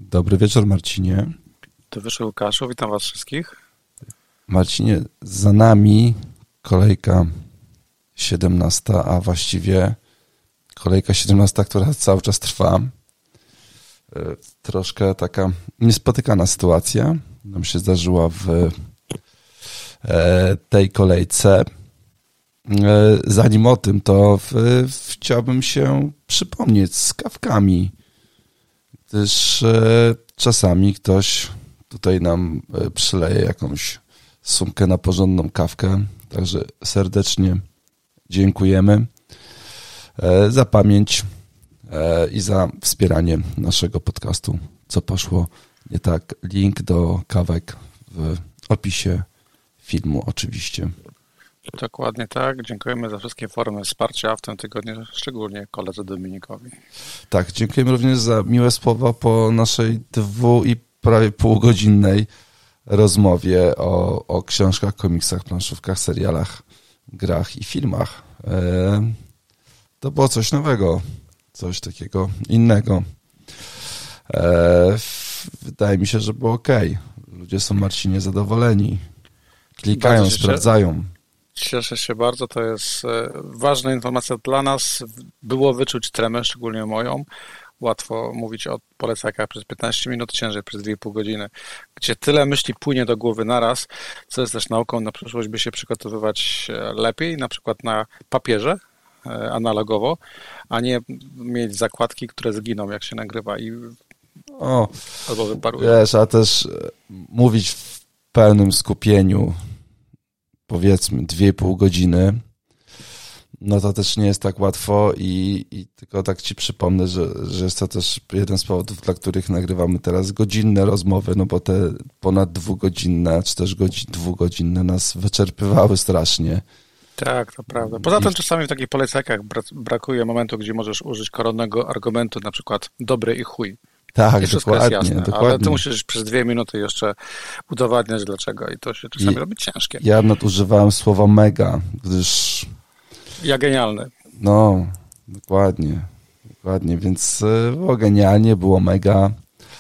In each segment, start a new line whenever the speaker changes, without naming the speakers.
Dobry wieczór, Marcinie.
Dobry wieczór, Łukaszu. Witam was wszystkich.
Marcinie, za nami kolejka 17, a właściwie kolejka 17, która cały czas trwa. Troszkę taka niespotykana sytuacja nam się zdarzyła w tej kolejce. Zanim o tym, to chciałbym się przypomnieć z kawkami, gdyż czasami ktoś tutaj nam przyleje jakąś sumkę na porządną kawkę, także serdecznie dziękujemy za pamięć i za wspieranie naszego podcastu. Co poszło nie tak? Link do kawek w opisie filmu oczywiście.
Dokładnie tak. Dziękujemy za wszystkie formy wsparcia, w tym tygodniu szczególnie koledze Dominikowi.
Tak, dziękujemy również za miłe słowa po naszej prawie półgodzinnej rozmowie o książkach, komiksach, planszówkach, serialach, grach i filmach. To było coś nowego, coś takiego innego. Wydaje mi się, że było okej. Ludzie są, Marcinie, zadowoleni. Klikają, sprawdzają.
Cieszę się bardzo, to jest ważna informacja dla nas. Było wyczuć tremę, szczególnie moją. Łatwo mówić o polecajkach przez 15 minut, ciężej przez 2,5 godziny, gdzie tyle myśli płynie do głowy naraz, co jest też nauką na przyszłość, by się przygotowywać lepiej, na przykład na papierze analogowo, a nie mieć zakładki, które zginą, jak się nagrywa albo wyparują.
Wiesz, a też mówić w pełnym skupieniu, powiedzmy 2,5 godziny, no to też nie jest tak łatwo i tylko tak ci przypomnę, że jest to też jeden z powodów, dla których nagrywamy teraz godzinne rozmowy, no bo te ponad 2-godzinne, czy też dwugodzinne nas wyczerpywały strasznie.
Tak, to prawda. Poza tym czasami w takich polecajkach brakuje momentu, gdzie możesz użyć koronnego argumentu, na przykład dobry i chuj.
Tak,
dokładnie, jest jasne,
dokładnie.
Ale ty musisz przez 2 minuty jeszcze udowadniać dlaczego i to się czasami robi ciężkie.
Ja nadużywałem słowa mega, gdyż...
Ja genialny.
No, dokładnie, więc było genialnie, było mega.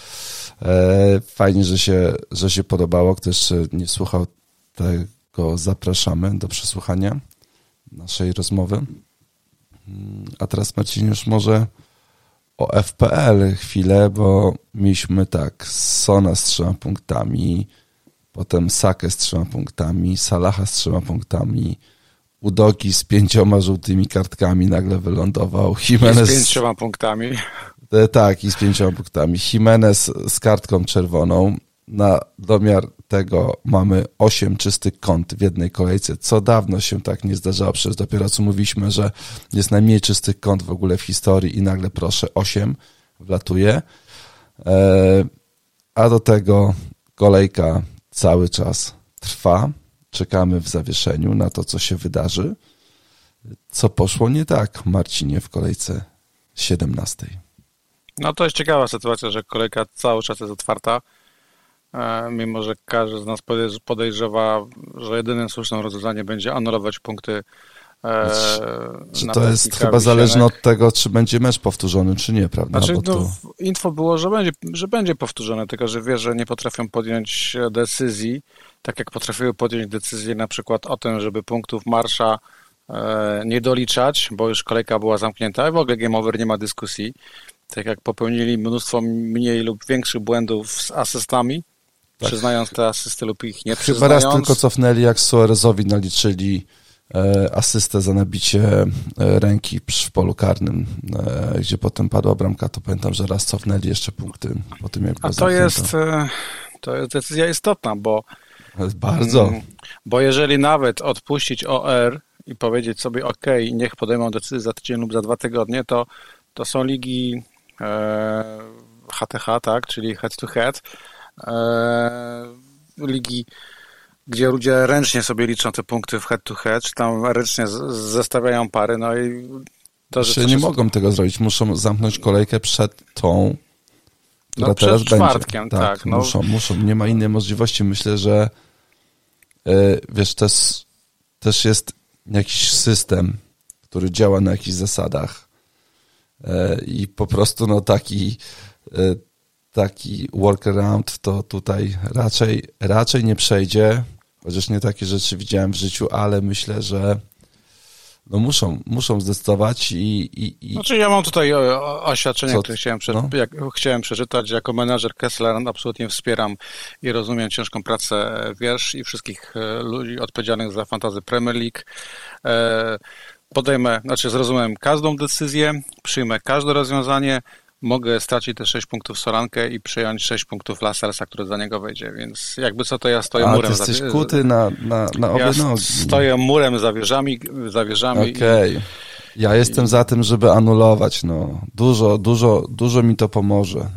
Fajnie, że się podobało. Kto jeszcze nie słuchał tego, zapraszamy do przesłuchania naszej rozmowy. A teraz, Marcin, już może o FPL chwilę, bo mieliśmy tak Sona z 3 punktami, potem Sakę z 3 punktami, Salaha z 3 punktami, Udoki z 5 żółtymi kartkami nagle wylądował. Jimenez
z 5 punktami.
Tak, i z 5 punktami. Jimenez z kartką czerwoną. Na domiar tego mamy 8 czystych kąt w jednej kolejce, co dawno się tak nie zdarzało. Przecież dopiero co mówiliśmy, że jest najmniej czystych kąt w ogóle w historii i nagle, proszę, 8 wlatuje. A do tego kolejka cały czas trwa. Czekamy w zawieszeniu na to, co się wydarzy. Co poszło nie tak, Marcinie, w kolejce 17?
No to jest ciekawa sytuacja, że kolejka cały czas jest otwarta, mimo że każdy z nas podejrzewa, że jedynym słusznym rozwiązaniem będzie anulować punkty.
Czy to jest chyba zależne od tego, czy będzie mecz powtórzony, czy nie, prawda?
Znaczy, info było, że będzie powtórzony, tylko że wie, że nie potrafią podjąć decyzji, tak jak potrafiły podjąć decyzję na przykład o tym, żeby punktów marsza nie doliczać, bo już kolejka była zamknięta i w ogóle game over, nie ma dyskusji. Tak jak popełnili mnóstwo mniej lub większych błędów z asystami, tak, przyznając te asysty lub ich nie przyznając.
Chyba raz tylko cofnęli, jak Suarezowi naliczyli asystę za nabicie ręki w polu karnym, gdzie potem padła bramka, to pamiętam, że raz cofnęli jeszcze punkty po tym, jak była zamknięta.
To jest decyzja istotna, bo
bardzo.
Bo jeżeli nawet odpuścić OR i powiedzieć sobie OK, niech podejmą decyzję za tydzień lub za 2 tygodnie, to są ligi HTH, tak, czyli head to head, ligi, gdzie ludzie ręcznie sobie liczą te punkty w head to head, czy tam ręcznie zestawiają pary, no i to, że
nie mogą tego zrobić, muszą zamknąć kolejkę przed tą, która
przed
teraz
czwartkiem,
będzie. Tak, muszą, nie ma innej możliwości. Myślę, że wiesz, też jest jakiś system, który działa na jakichś zasadach i po prostu taki taki workaround, to tutaj raczej nie przejdzie, chociaż nie takie rzeczy widziałem w życiu, ale myślę, że no muszą zdecydować i...
Znaczy ja mam tutaj oświadczenie, które chciałem przeczytać. Jako menadżer Kessler absolutnie wspieram i rozumiem ciężką pracę Wiersz i wszystkich ludzi odpowiedzialnych za fantasy Premier League. Zrozumiem każdą decyzję, przyjmę każde rozwiązanie, mogę stracić te 6 punktów Solankę i przyjąć 6 punktów Lascellesa, który za niego wejdzie, więc jakby co to ja stoję murem.
Ty jesteś kuty na obie nogi.
Stoję murem za wieżami.
Okej. Ja jestem za tym, żeby anulować. No. Dużo mi to pomoże.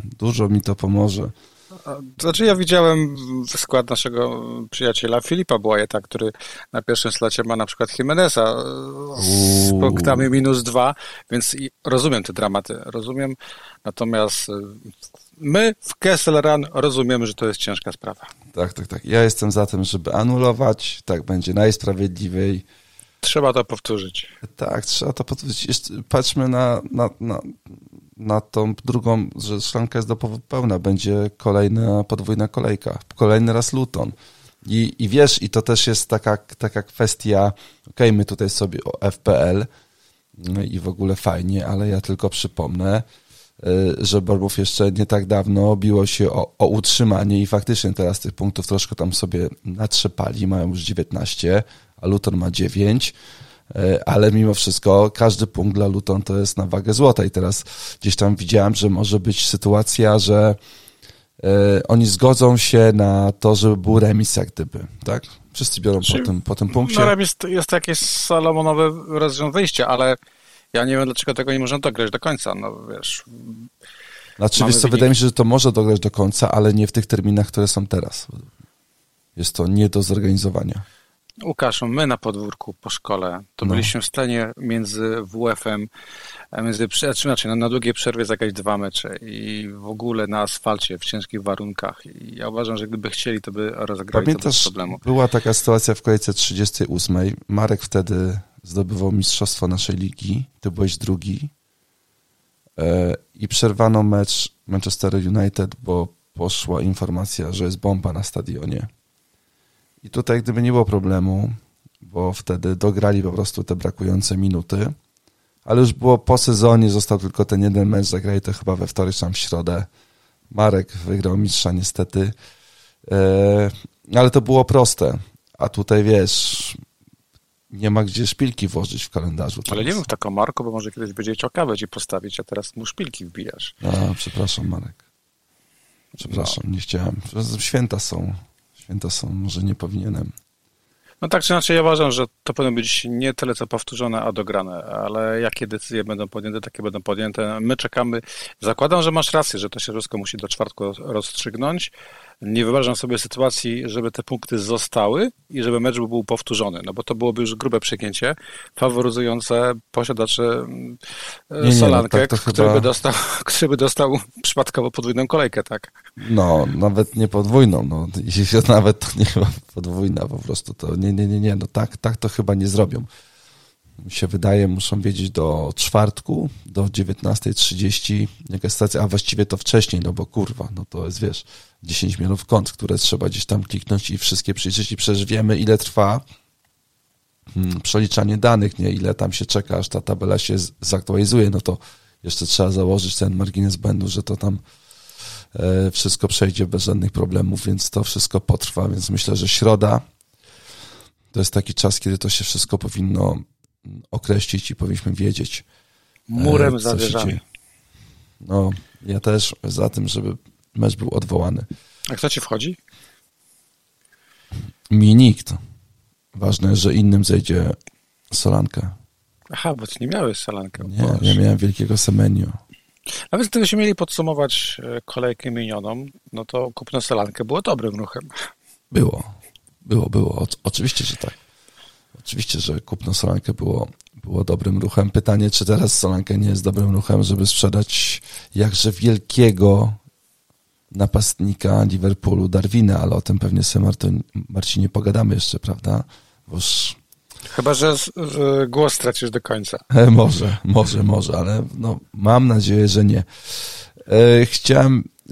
Znaczy ja widziałem skład naszego przyjaciela Filipa Błajeta, który na pierwszym slocie ma na przykład Jimeneza z punktami -2, więc rozumiem te dramaty, natomiast my w Kessel Run rozumiemy, że to jest ciężka sprawa.
Tak. Ja jestem za tym, żeby anulować, tak będzie najsprawiedliwiej.
Trzeba to powtórzyć.
Tak, trzeba to powtórzyć. Patrzmy na tą drugą, że szklanka jest do połowy pełna, będzie kolejna podwójna kolejka, kolejny raz Luton. I wiesz, i to też jest taka kwestia, my tutaj sobie o FPL i w ogóle fajnie, ale ja tylko przypomnę, że Bournemouth jeszcze nie tak dawno biło się o utrzymanie i faktycznie teraz tych punktów troszkę tam sobie natrzepali, mają już 19, a Luton ma 9, ale mimo wszystko każdy punkt dla Luton to jest na wagę złota i teraz gdzieś tam widziałem, że może być sytuacja, że oni zgodzą się na to, żeby był remis jak gdyby, tak? Wszyscy biorą po tym punkcie.
No remis jest jakieś salomonowe wyjście, ale ja nie wiem, dlaczego tego nie można dograć do końca, no wiesz.
Znaczy, wydaje mi się, że to może dograć do końca, ale nie w tych terminach, które są teraz. Jest to nie do zorganizowania.
Łukasz, my na podwórku po szkole to byliśmy w stanie między WF-em, na długiej przerwie zagrać 2 mecze i w ogóle na asfalcie w ciężkich warunkach. I ja uważam, że gdyby chcieli, to by rozegrali to bez problemu.
Była taka sytuacja w kolejce 38. Marek wtedy zdobywał mistrzostwo naszej ligi, ty byłeś drugi i przerwano mecz Manchester United, bo poszła informacja, że jest bomba na stadionie. I tutaj gdyby nie było problemu, bo wtedy dograli po prostu te brakujące minuty, ale już było po sezonie, został tylko ten jeden mecz, zagrali to chyba we wtorek, czy w środę. Marek wygrał mistrza niestety, ale to było proste, a tutaj wiesz, nie ma gdzie szpilki włożyć w kalendarzu. Teraz.
Ale nie mów tak o Marku, bo może kiedyś będzie chciał kawę ci postawić, a teraz mu szpilki wbijasz.
Przepraszam Marek, nie chciałem, święta są, może nie powinienem.
No tak czy inaczej ja uważam, że to powinno być nie tyle co powtórzone, a dograne, ale jakie decyzje będą podjęte, takie będą podjęte. My czekamy. Zakładam, że masz rację, że to się wszystko musi do czwartku rozstrzygnąć. Nie wyobrażam sobie sytuacji, żeby te punkty zostały i żeby mecz był powtórzony, no bo to byłoby już grube przegięcie, faworyzujące posiadacze Solankę, który by dostał przypadkowo podwójną kolejkę, tak?
No, nawet nie podwójną, no, nawet to nie chyba podwójna po prostu, to nie, no tak to chyba nie zrobią. Mi się wydaje, muszą wiedzieć do czwartku, do 19:30 jaka sytuacja, a właściwie to wcześniej, no bo kurwa, no to jest, wiesz, 10 milionów kont, które trzeba gdzieś tam kliknąć i wszystkie przeliczyć i przecież wiemy, ile trwa przeliczanie danych, nie, ile tam się czeka, aż ta tabela się zaktualizuje, no to jeszcze trzeba założyć ten margines błędu, że to tam wszystko przejdzie bez żadnych problemów, więc to wszystko potrwa, więc myślę, że środa to jest taki czas, kiedy to się wszystko powinno określić i powinniśmy wiedzieć.
Murem za wieżami.
No, ja też za tym, żeby mecz był odwołany.
A kto ci wchodzi?
Mi nikt. Ważne, że innym zejdzie Solankę.
Aha, bo ty nie miałeś Solankę.
Nie, ja miałem wielkiego Semenyo.
A więc gdybyśmy mieli podsumować kolejkę minioną, no to kupno Solankę było dobrym ruchem.
Było. Oczywiście, że tak. Oczywiście, że kupno Solankę było dobrym ruchem. Pytanie, czy teraz Solankę nie jest dobrym ruchem, żeby sprzedać jakże wielkiego napastnika Liverpoolu, Darwina, ale o tym pewnie sobie, Marcinie, pogadamy jeszcze, prawda? Boż...
Chyba, że głos stracisz do końca.
Może, ale no, mam nadzieję, że nie. Chciałem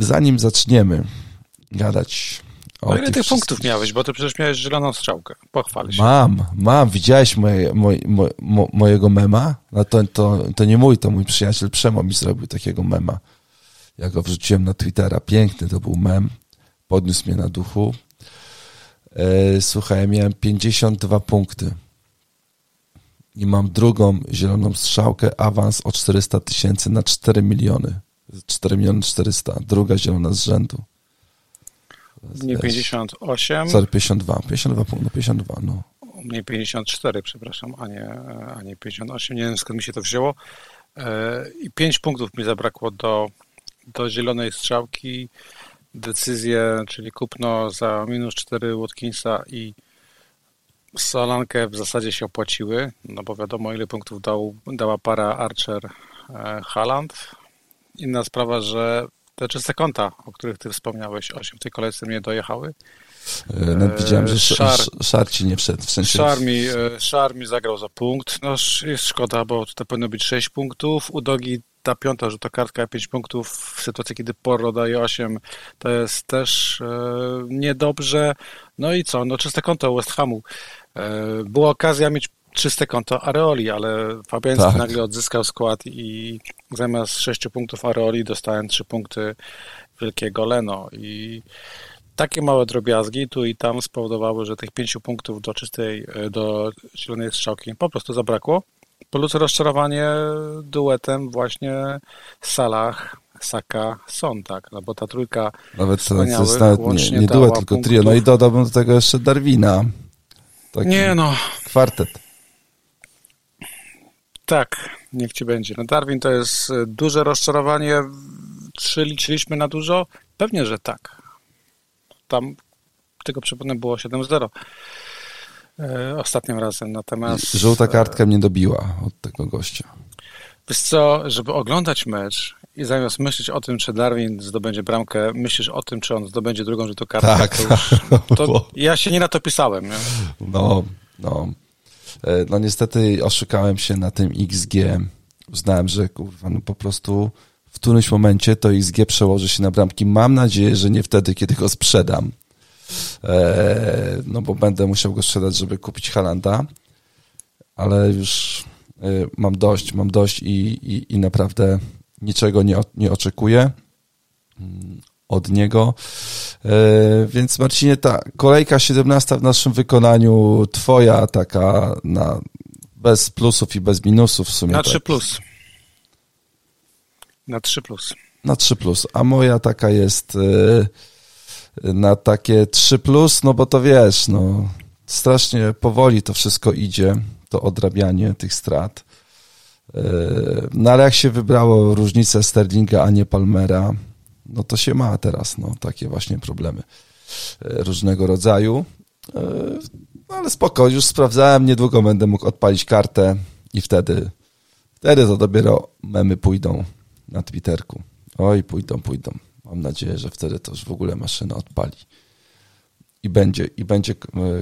zanim zaczniemy gadać o
ile tych punktów
wszystkich...
miałeś? Bo ty przecież miałeś zieloną strzałkę. Pochwal się.
Mam. Widziałeś mojego mema? No to nie mój, to mój przyjaciel Przemo mi zrobił takiego mema. Ja go wrzuciłem na Twittera. Piękny to był mem. Podniósł mnie na duchu. Słuchaj, ja miałem 52 punkty. I mam drugą zieloną strzałkę, awans o 400 000 na 4 miliony. 4 miliony 400. Druga zielona z rzędu.
Nie 58.
Sorry, 52. 52, no.
Nie 54, przepraszam, a nie 58. Nie wiem, skąd mi się to wzięło. I 5 punktów mi zabrakło do zielonej strzałki. Decyzje, czyli kupno za -4 Watkinsa i Solankę w zasadzie się opłaciły, no bo wiadomo, ile punktów dała para Archer Haaland. Inna sprawa, że te czyste konta, o których ty wspomniałeś, 8 w tej kolejce mnie dojechały.
Nawet widziałem, że Szar ci nie wszedł. W sensie...
Szar mi zagrał za punkt. No jest szkoda, bo tutaj powinno być 6 punktów. U Dogi ta piąta rzutokartka 5 punktów w sytuacji, kiedy Porro daje 8, to jest też niedobrze. No i co? No czyste konto West Hamu. Była okazja mieć czyste konto Areoli, ale Fabiański nagle odzyskał skład i zamiast 6 punktów Areoli dostałem 3 punkty wielkiego Leno i takie małe drobiazgi tu i tam spowodowały, że tych 5 punktów do zielonej strzałki po prostu zabrakło. Plus rozczarowanie duetem właśnie Salah, Saka, Son, tak, no bo ta trójka
nawet to jest nawet nie duet, tylko
punktów.
trio. No i dodałbym do tego jeszcze Darwina. Taki kwartet.
Tak, niech ci będzie. No Darwin to jest duże rozczarowanie. Czy liczyliśmy na dużo? Pewnie, że tak. Tam tego przypomnę było 7-0 ostatnim razem. Natomiast
żółta kartka mnie dobiła od tego gościa.
Wiesz co, żeby oglądać mecz i zamiast myśleć o tym, czy Darwin zdobędzie bramkę, myślisz o tym, czy on zdobędzie drugą żółtą kartkę.
Tak.
To ja się nie na to pisałem. Nie?
No niestety oszukałem się na tym XG. Uznałem, że kurwa, no po prostu w którymś momencie to XG przełoży się na bramki. Mam nadzieję, że nie wtedy, kiedy go sprzedam. No bo będę musiał go sprzedać, żeby kupić Haalanda. Ale już mam dość i naprawdę niczego nie oczekuję od niego. Więc Marcinie, ta kolejka 17 w naszym wykonaniu, twoja taka bez plusów i bez minusów w sumie.
Na 3+. Na 3+.
Na 3+, a moja taka jest na takie 3+, no bo to wiesz, no strasznie powoli to wszystko idzie, to odrabianie tych strat. No ale jak się wybrało różnicę Sterlinga, a nie Palmera, no to się ma teraz, no takie właśnie problemy różnego rodzaju. No ale spoko, już sprawdzałem, niedługo będę mógł odpalić kartę i wtedy to dopiero memy pójdą na Twitterku. Oj, pójdą. Mam nadzieję, że wtedy to już w ogóle maszyna odpali. I będzie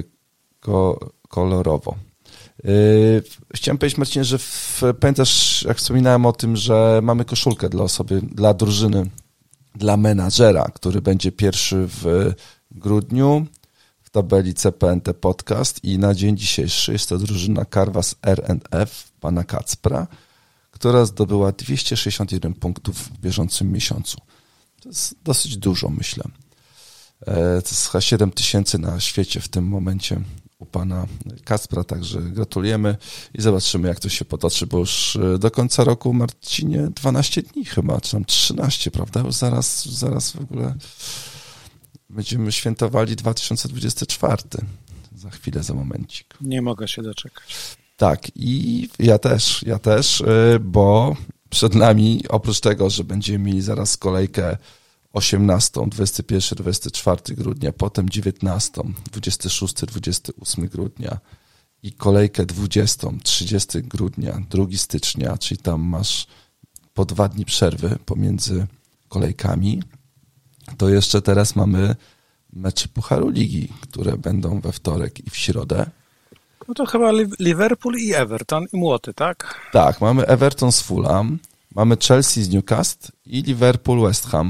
kolorowo. Chciałem powiedzieć, Marcinie, że pamiętasz, jak wspominałem o tym, że mamy koszulkę dla drużyny, dla menadżera, który będzie pierwszy w grudniu w tabeli CPNT Podcast i na dzień dzisiejszy jest to drużyna Karwas RNF pana Kacpra, która zdobyła 261 punktów w bieżącym miesiącu. To jest dosyć dużo, myślę. To jest chyba 7 000 na świecie w tym momencie u pana Kacpra, także gratulujemy i zobaczymy, jak to się potoczy, bo już do końca roku, Marcinie, 12 dni chyba, czy tam 13, prawda? Już zaraz w ogóle będziemy świętowali 2024. Za chwilę, za momencik.
Nie mogę się doczekać. Tak,
i ja też, bo przed nami, oprócz tego, że będziemy mieli zaraz kolejkę 18, 21, 24 grudnia, potem 19, 26, 28 grudnia i kolejkę 20, 30 grudnia, 2 stycznia, czyli tam masz po 2 dni przerwy pomiędzy kolejkami, to jeszcze teraz mamy mecze Pucharu Ligi, które będą we wtorek i w środę.
No to chyba Liverpool i Everton i Młoty, tak?
Tak, mamy Everton z Fulham, mamy Chelsea z Newcastle i Liverpool West Ham.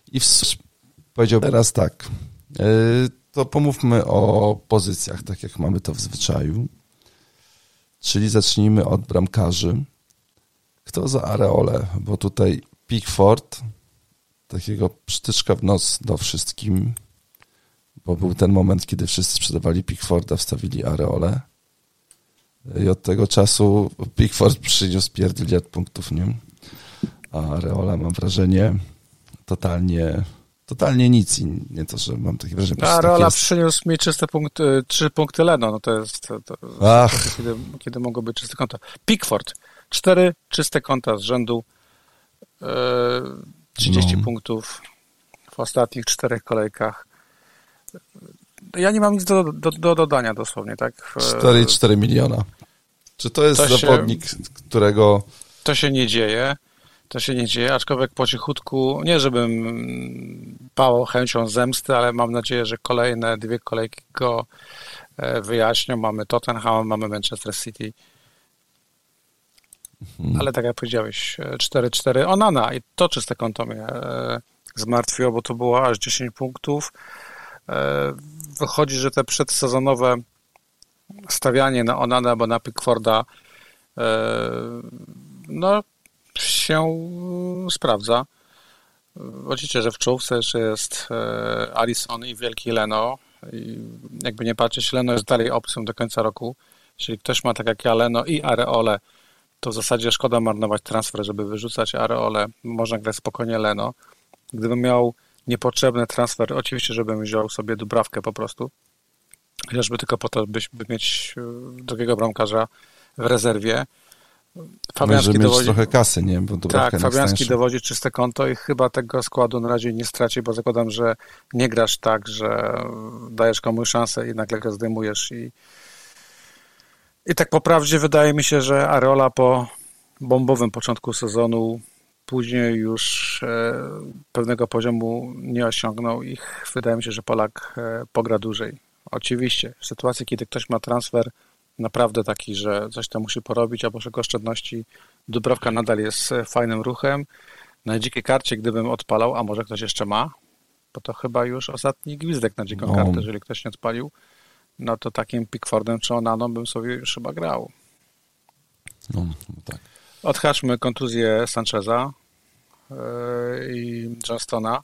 I powiedział teraz tak, to pomówmy o pozycjach, tak jak mamy to w zwyczaju. Czyli zacznijmy od bramkarzy. Kto za Areolę? Bo tutaj Pickford, takiego przytyczka w nos do wszystkim, bo był ten moment, kiedy wszyscy sprzedawali Pickforda, wstawili Areolę. I od tego czasu Pickford przyniósł pierdyliard punktów, nie? A Areola, mam wrażenie, totalnie nic. I nie to, że mam takie wrażenie.
Areola
tak
przyniósł mi czyste 3 punkty Leno. No to jest kiedy mogą być czyste konta. Pickford, 4 czyste konta z rzędu, 30 punktów w ostatnich 4 kolejkach. Ja nie mam nic do dodania dosłownie, tak?
4,4 miliona. Czy to jest zawodnik, którego...
To się nie dzieje, aczkolwiek po cichutku, nie żebym pałał chęcią zemsty, ale mam nadzieję, że kolejne 2 kolejki go wyjaśnią. Mamy Tottenham, mamy Manchester City. Ale tak jak powiedziałeś, 4-4 Onana i to czyste konto mnie zmartwiło, bo to było aż 10 punktów. Wychodzi, że te przedsezonowe stawianie na Onana albo na Pickforda no się sprawdza. Oczywiście, że w czołówce jeszcze jest Alisson i wielki Leno. I jakby nie patrzeć, Leno jest dalej opcją do końca roku. Jeśli ktoś ma tak jak ja Leno i Areolę, to w zasadzie szkoda marnować transfer, żeby wyrzucać Areolę. Można grać spokojnie Leno. Gdybym miał niepotrzebny transfer, oczywiście, żebym wziął sobie Dubrawkę po prostu. Chociażby tylko po to, by mieć drugiego bramkarza w rezerwie.
Fabiański dowodzi trochę kasy, nie? Bo
tak, Fabiański dowodzi czyste konto i chyba tego składu na razie nie straci, bo zakładam, że nie grasz tak, że dajesz komuś szansę i nagle go zdejmujesz. I tak po prawdzie wydaje mi się, że Areola po bombowym początku sezonu później już pewnego poziomu nie osiągnął i wydaje mi się, że Polak pogra dłużej. Oczywiście w sytuacji, kiedy ktoś ma transfer naprawdę taki, że coś tam musi porobić, a poszuk oszczędności, Dubrawka nadal jest fajnym ruchem. Na dzikiej karcie, gdybym odpalał, a może ktoś jeszcze ma, bo to chyba już ostatni gwizdek na dziką kartę, jeżeli ktoś nie odpalił, no to takim Pickfordem czy Onaną bym sobie już chyba grał.
No tak.
Odhaczmy kontuzję Sancheza i Johnstona.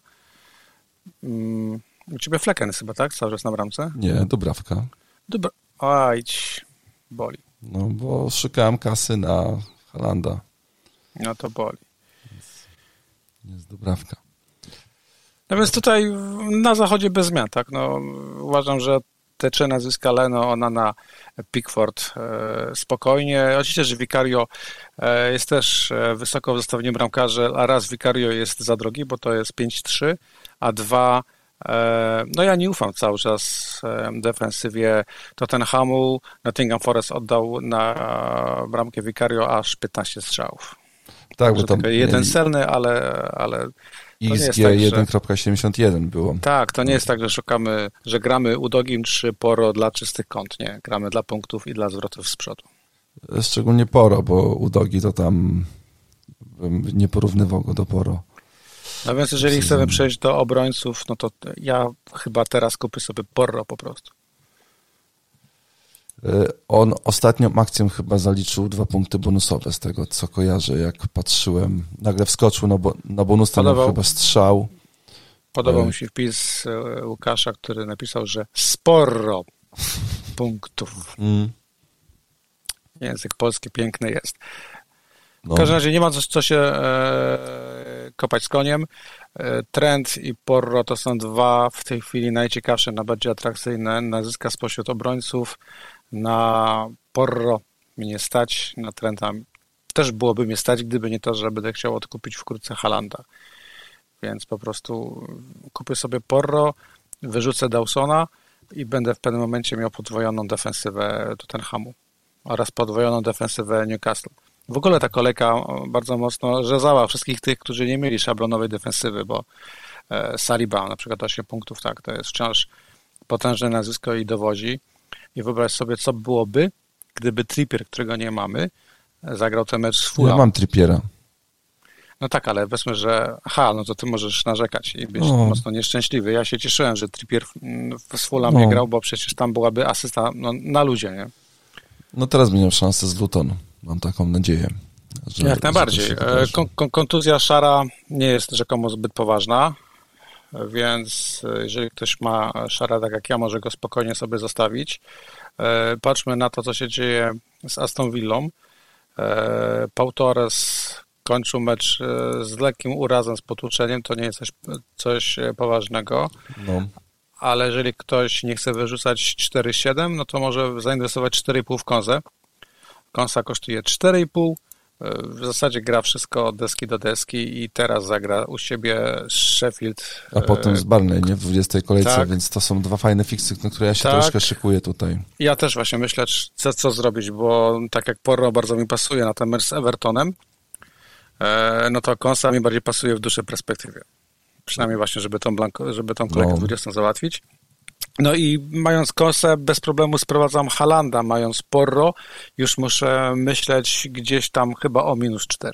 U ciebie Flecken chyba, tak? Cały czas na bramce?
Nie, Dubrawka.
Ajdź, boli.
No bo szukałem kasy na Haalanda.
No to boli.
Jest Dubrawka.
No więc tutaj na zachodzie bez zmian, tak? No, uważam, że te 3 nazwiska Leno, Onana, Pickford spokojnie. Oczywiście, że Vicario jest też wysoko w zestawieniu bramkarzy, a raz Vicario jest za drogi, bo to jest 5-3, a 2 no ja nie ufam cały czas defensywie Tottenhamu. Nottingham Forest oddał na bramkę Vicario aż 15 strzałów.
Tak, bo tam
jeden celny, ale
XG 1.71 było.
Tak, to nie jest tak, że szukamy, że gramy Udogim czy Poro dla czystych kąt, nie. Gramy dla punktów i dla zwrotów z przodu.
Szczególnie Poro, bo Udogi to tam nie porównywał go do Poro.
No więc jeżeli chcemy przejść do obrońców, no to ja chyba teraz kupię sobie Porro po prostu.
On ostatnią akcją chyba zaliczył 2 punkty bonusowe z tego, co kojarzę, jak patrzyłem. Nagle wskoczył na bonus, tam chyba strzał.
Podobał mi się wpis Łukasza, który napisał, że sporo punktów. Język polski piękny jest. W każdym razie nie ma co się kopać z koniem. Trent i Porro to są 2 w tej chwili najciekawsze, najbardziej atrakcyjne nazwiska spośród obrońców. Na Porro mnie stać, na Trenta też byłoby mnie stać, gdyby nie to, że będę chciał odkupić wkrótce Haalanda. Więc po prostu kupię sobie Porro, wyrzucę Dawsona i będę w pewnym momencie miał podwojoną defensywę Tottenhamu oraz podwojoną defensywę Newcastle. W ogóle ta kolejka bardzo mocno rzezała wszystkich tych, którzy nie mieli szablonowej defensywy, bo Saliba na przykład 8 punktów, tak, to jest wciąż potężne nazwisko i dowodzi. I wyobraź sobie, co byłoby, gdyby Trippier, którego nie mamy, zagrał ten mecz z Fulham.
Ja mam Trippiera.
No tak, ale powiedzmy, że no to ty możesz narzekać i być mocno nieszczęśliwy. Ja się cieszyłem, że Trippier z Fulham nie grał, bo przecież tam byłaby asysta na luzie, nie?
No teraz będzie miał szansę z Luton. Mam taką nadzieję.
Jak najbardziej. Kontuzja Szara nie jest rzekomo zbyt poważna, więc jeżeli ktoś ma Szara tak jak ja, może go spokojnie sobie zostawić. Patrzmy na to, co się dzieje z Aston Villą. Pau Torres kończył mecz z lekkim urazem, z potłuczeniem, to nie jest coś poważnego. No. Ale jeżeli ktoś nie chce wyrzucać 4,7, no to może zainwestować 4,5 w Konzę. Konsa kosztuje 4,5. W zasadzie gra wszystko od deski do deski i teraz zagra u siebie Sheffield.
A potem z Burnley, nie? W 20 kolejce, tak. Więc to są dwa fajne fiksy, na które ja się troszkę szykuję tutaj.
Ja też właśnie myślę, co zrobić, bo tak jak Porro bardzo mi pasuje na ten mecz z Evertonem, no to Konsa mi bardziej pasuje w dłuższej perspektywie. Przynajmniej właśnie, żeby tą kolejkę 20 załatwić. No i mając Konsę, bez problemu sprowadzam Haalanda, mając Porro, już muszę myśleć gdzieś tam chyba o -4.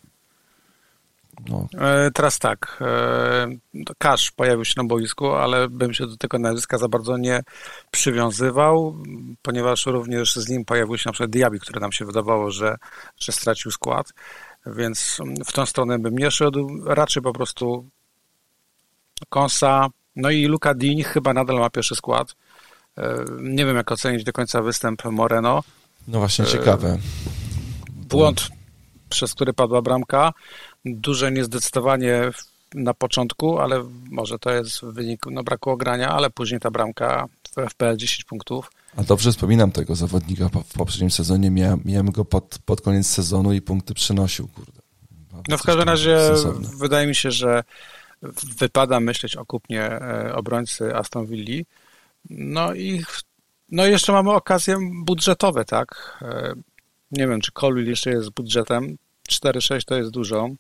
No. Teraz tak, Cash pojawił się na boisku, ale bym się do tego nazwiska za bardzo nie przywiązywał, ponieważ również z nim pojawił się na przykład Diaby, które nam się wydawało, że stracił skład, więc w tą stronę bym nie szedł, raczej po prostu Konsa. No i Luka Digne chyba nadal ma pierwszy skład. Nie wiem, jak ocenić do końca występ Moreno.
No właśnie, ciekawe.
Błąd, przez który padła bramka. Duże niezdecydowanie na początku, ale może to jest w wyniku braku ogrania, ale później ta bramka w FPL 10 punktów.
A dobrze wspominam tego zawodnika w poprzednim sezonie. Miałem go pod koniec sezonu i punkty przynosił, kurde.
No w każdym razie wydaje mi się, że wypada myśleć o kupnie obrońcy Aston Villa. No i jeszcze mamy okazje budżetowe, tak? Nie wiem, czy Colwill jeszcze jest z budżetem. 4,6 to jest dużo.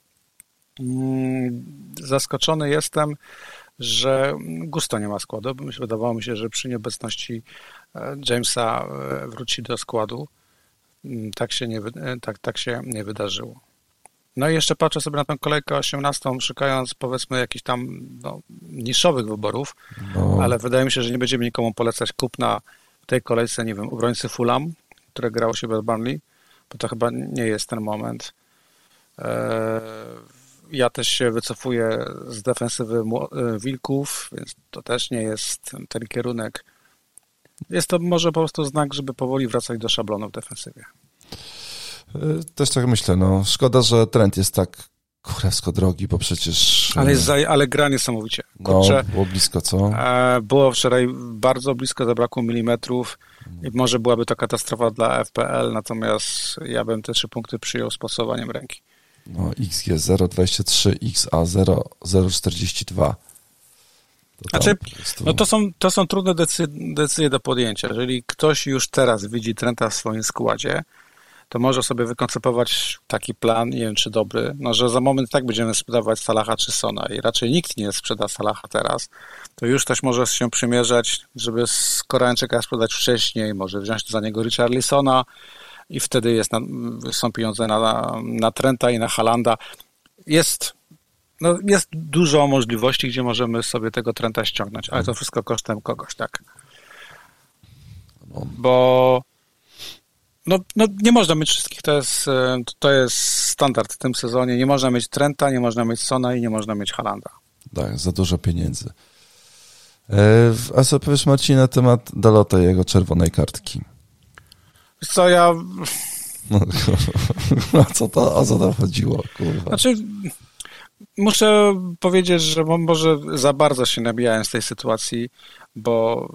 Zaskoczony jestem, że Gusto nie ma składu. Wydawało mi się, że przy nieobecności Jamesa wróci do składu. Tak się nie wydarzyło. No i jeszcze patrzę sobie na tę kolejkę 18, szukając powiedzmy jakichś tam niszowych wyborów, ale wydaje mi się, że nie będziemy nikomu polecać kupna w tej kolejce, nie wiem, obrońcy Fulham, które grało się bez Burnley, bo to chyba nie jest ten moment. Ja też się wycofuję z defensywy Wilków, więc to też nie jest ten kierunek. Jest to może po prostu znak, żeby powoli wracać do szablonu w defensywie.
Też tak myślę, no. Szkoda, że trend jest tak kurewsko drogi, bo przecież...
Ale gra niesamowicie. Kurczę,
było blisko, co?
Było wczoraj bardzo blisko, zabrakło milimetrów i może byłaby to katastrofa dla FPL, natomiast ja bym te 3 punkty przyjął z podsuwaniem ręki.
No, XG 0,23, XA 0,42.
Znaczy, to są trudne decyzje do podjęcia. Jeżeli ktoś już teraz widzi Trenta w swoim składzie, to może sobie wykoncypować taki plan, nie wiem czy dobry, że za moment tak będziemy sprzedawać Salaha czy Sona i raczej nikt nie sprzeda Salaha teraz, to już ktoś może się przymierzać, żeby z Koreańczyka sprzedać wcześniej, może wziąć za niego Richarlisona i wtedy są pieniądze na Trenta i na Haalanda. Jest dużo możliwości, gdzie możemy sobie tego Trenta ściągnąć, ale to wszystko kosztem kogoś, tak? Bo nie można mieć wszystkich, to jest standard w tym sezonie. Nie można mieć Trenta, nie można mieć Sona i nie można mieć Haalanda.
Tak, za dużo pieniędzy. A co powiesz, Marcin, na temat Dalota i jego czerwonej kartki?
Wiesz co, ja...
O co tam chodziło, kurwa?
Znaczy, muszę powiedzieć, że może za bardzo się nabijałem z tej sytuacji, bo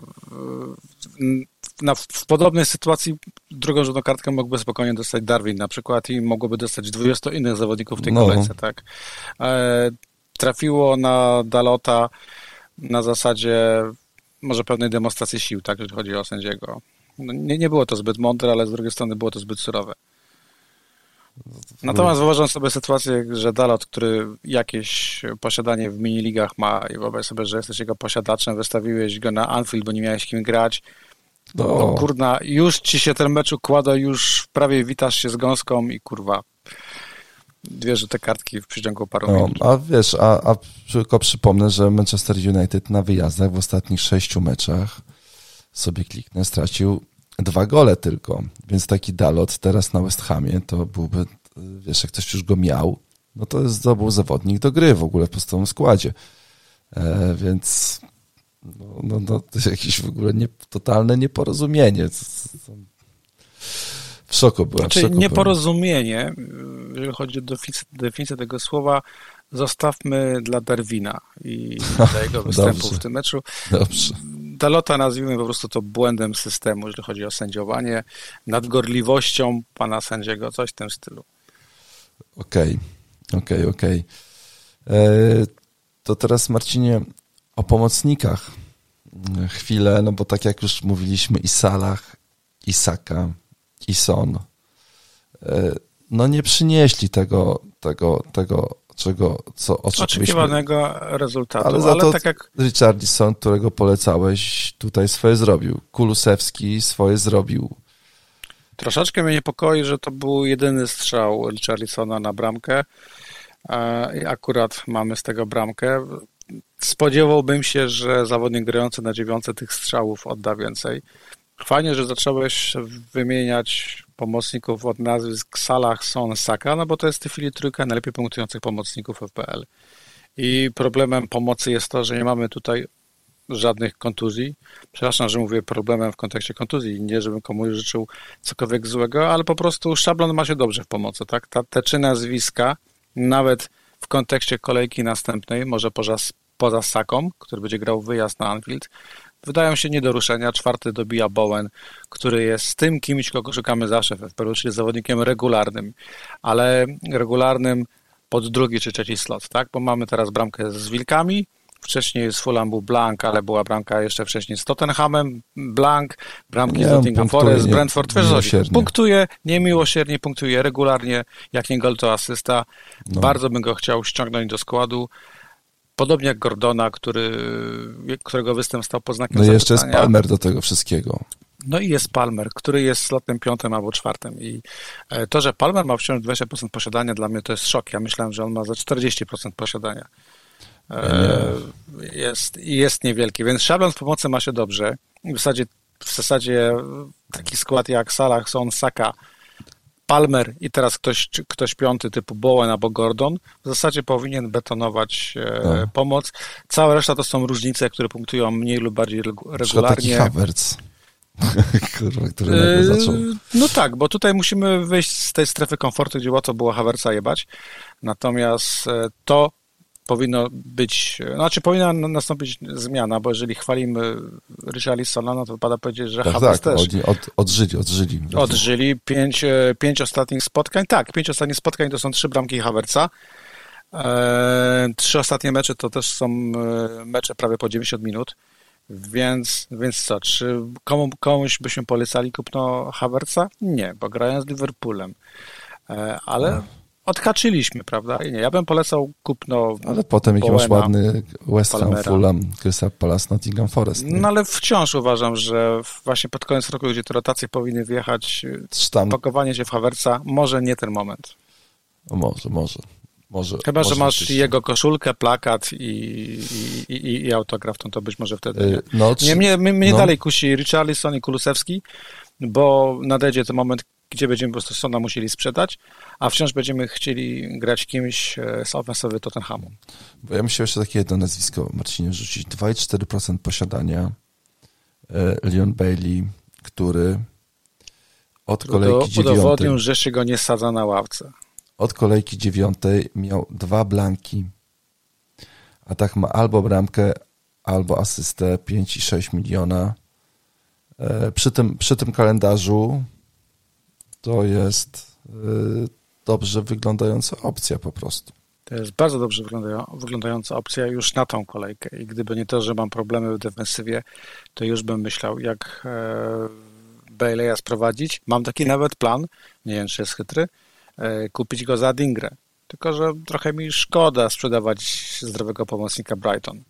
w podobnej sytuacji drugą żółtą kartkę mógłby spokojnie dostać Darwin na przykład i mogłoby dostać 20 innych zawodników w tej kolejce, tak. Trafiło na Dalota na zasadzie może pewnej demonstracji sił, tak, jeżeli chodzi o sędziego. Nie było to zbyt mądre, ale z drugiej strony było to zbyt surowe. Natomiast wyobrażam sobie sytuację, że Dalot, który jakieś posiadanie w miniligach ma i wyobraź sobie, że jesteś jego posiadaczem, wystawiłeś go na Anfield, bo nie miałeś kim grać. Kurna, już ci się ten mecz układa, już prawie witasz się z gąską i kurwa. dwie żółte kartki w przeciągu paru minut.
A wiesz, a tylko przypomnę, że Manchester United na wyjazdach w ostatnich 6 meczach, sobie kliknę, stracił 2 gole tylko, więc taki Dalot teraz na West Hamie to byłby, wiesz, jak ktoś już go miał, no to był zawodnik do gry w ogóle w podstawowym składzie, więc no to jest jakieś w ogóle totalne nieporozumienie. W szoku byłem.
Znaczy nieporozumienie, jeżeli chodzi o definicję tego słowa, zostawmy dla Darwina i dla jego występu w tym meczu.
Dobrze.
Dalota nazwijmy po prostu to błędem systemu, jeżeli chodzi o sędziowanie, nadgorliwością pana sędziego, coś w tym stylu.
Okej. To teraz, Marcinie, o pomocnikach chwilę, no bo tak jak już mówiliśmy, i Salah, i Saka, i Son, no nie przynieśli tego co
oczekiwanego rezultatu.
Ale za to
tak jak
Richarlison, którego polecałeś, tutaj swoje zrobił. Kulusewski swoje zrobił.
Troszeczkę mnie niepokoi, że to był jedyny strzał Richarlisona na bramkę i akurat mamy z tego bramkę. Spodziewałbym się, że zawodnik grający na 9 tych strzałów odda więcej. Fajnie, że zacząłeś wymieniać pomocników od nazwisk Salah, Son, Saka, no bo to jest w tej chwili trójka najlepiej punktujących pomocników FPL. I problemem pomocy jest to, że nie mamy tutaj żadnych kontuzji. Przepraszam, że mówię problemem w kontekście kontuzji, nie żebym komuś życzył cokolwiek złego, ale po prostu szablon ma się dobrze w pomocy, tak? Te 3 nazwiska, nawet w kontekście kolejki następnej, może poza Saką, który będzie grał wyjazd na Anfield, wydają się nie do ruszenia. 4 dobija Bowen, który jest tym kimś, kogo szukamy zawsze w FPL, czyli zawodnikiem regularnym, ale regularnym pod 2. czy 3. slot, tak? Bo mamy teraz bramkę z Wilkami, wcześniej z Fulham był Blank, ale była bramka jeszcze wcześniej z Tottenhamem, Blank, bramki z Nottingham Forest, Brentford, punktuje niemiłosiernie, punktuje regularnie, jak nie gol to asysta. No. Bardzo bym go chciał ściągnąć do składu. Podobnie jak Gordona, którego występ stał pod znakiem zapytania.
No i jeszcze jest Palmer do tego wszystkiego.
No i jest Palmer, który jest slotem 5. albo 4. I to, że Palmer ma wciąż 20% posiadania, dla mnie to jest szok. Ja myślałem, że on ma za 40% posiadania. Jest niewielki, więc szablon w pomocy ma się dobrze. W zasadzie taki skład jak Salah, Son, Saka, Palmer i teraz ktoś 5 typu Bowen albo Gordon w zasadzie powinien betonować pomoc. Cała reszta to są różnice, które punktują mniej lub bardziej regularnie.
Taki Havertz, który nagle zaczął.
No tak, bo tutaj musimy wyjść z tej strefy komfortu, gdzie łatwo było Havertza jebać. Natomiast to powinna nastąpić zmiana, bo jeżeli chwalimy Richarlisona, no to wypada powiedzieć, że Havertz też. Odżyli 5 ostatnich spotkań. Tak, 5 ostatnich spotkań to są 3 bramki Havertza. 3 ostatnie mecze to też są mecze prawie po 90 minut. Więc co, czy komuś byśmy polecali kupno Havertza? Nie, bo grają z Liverpoolem. Ale odhaczyliśmy, prawda? I nie, ja bym polecał kupno.
Ale potem jaki masz ładny West Ham, Fulham, Crystal Palace, Nottingham Forest. Nie?
No ale wciąż uważam, że właśnie pod koniec roku, gdzie te rotacje powinny wjechać, pakowanie się w Havertza, może nie ten moment.
Może.
Chyba, że masz jego koszulkę, plakat i autograf, to być może wtedy nie. Mnie dalej kusi Richarlison i Kulusewski, bo nadejdzie ten moment, gdzie będziemy po prostu Sona musieli sprzedać, a wciąż będziemy chcieli grać kimś z ofensywy Tottenhamu.
Bo ja myślę jeszcze takie jedno nazwisko, Marcinie, rzucić 2,4% posiadania. Leon Bailey, który od kolejki 9
udowodnił, że się go nie sadza na ławce.
Od kolejki 9 miał 2 blanki, a tak ma albo bramkę, albo asystę 5,6 miliona. Przy tym kalendarzu to jest dobrze wyglądająca opcja po prostu.
To jest bardzo dobrze wyglądająca opcja już na tą kolejkę i gdyby nie to, że mam problemy w defensywie, to już bym myślał, jak Bailey'a sprowadzić. Mam taki nawet plan, nie wiem, czy jest chytry, kupić go za Adingrę. Tylko że trochę mi szkoda sprzedawać zdrowego pomocnika Brighton.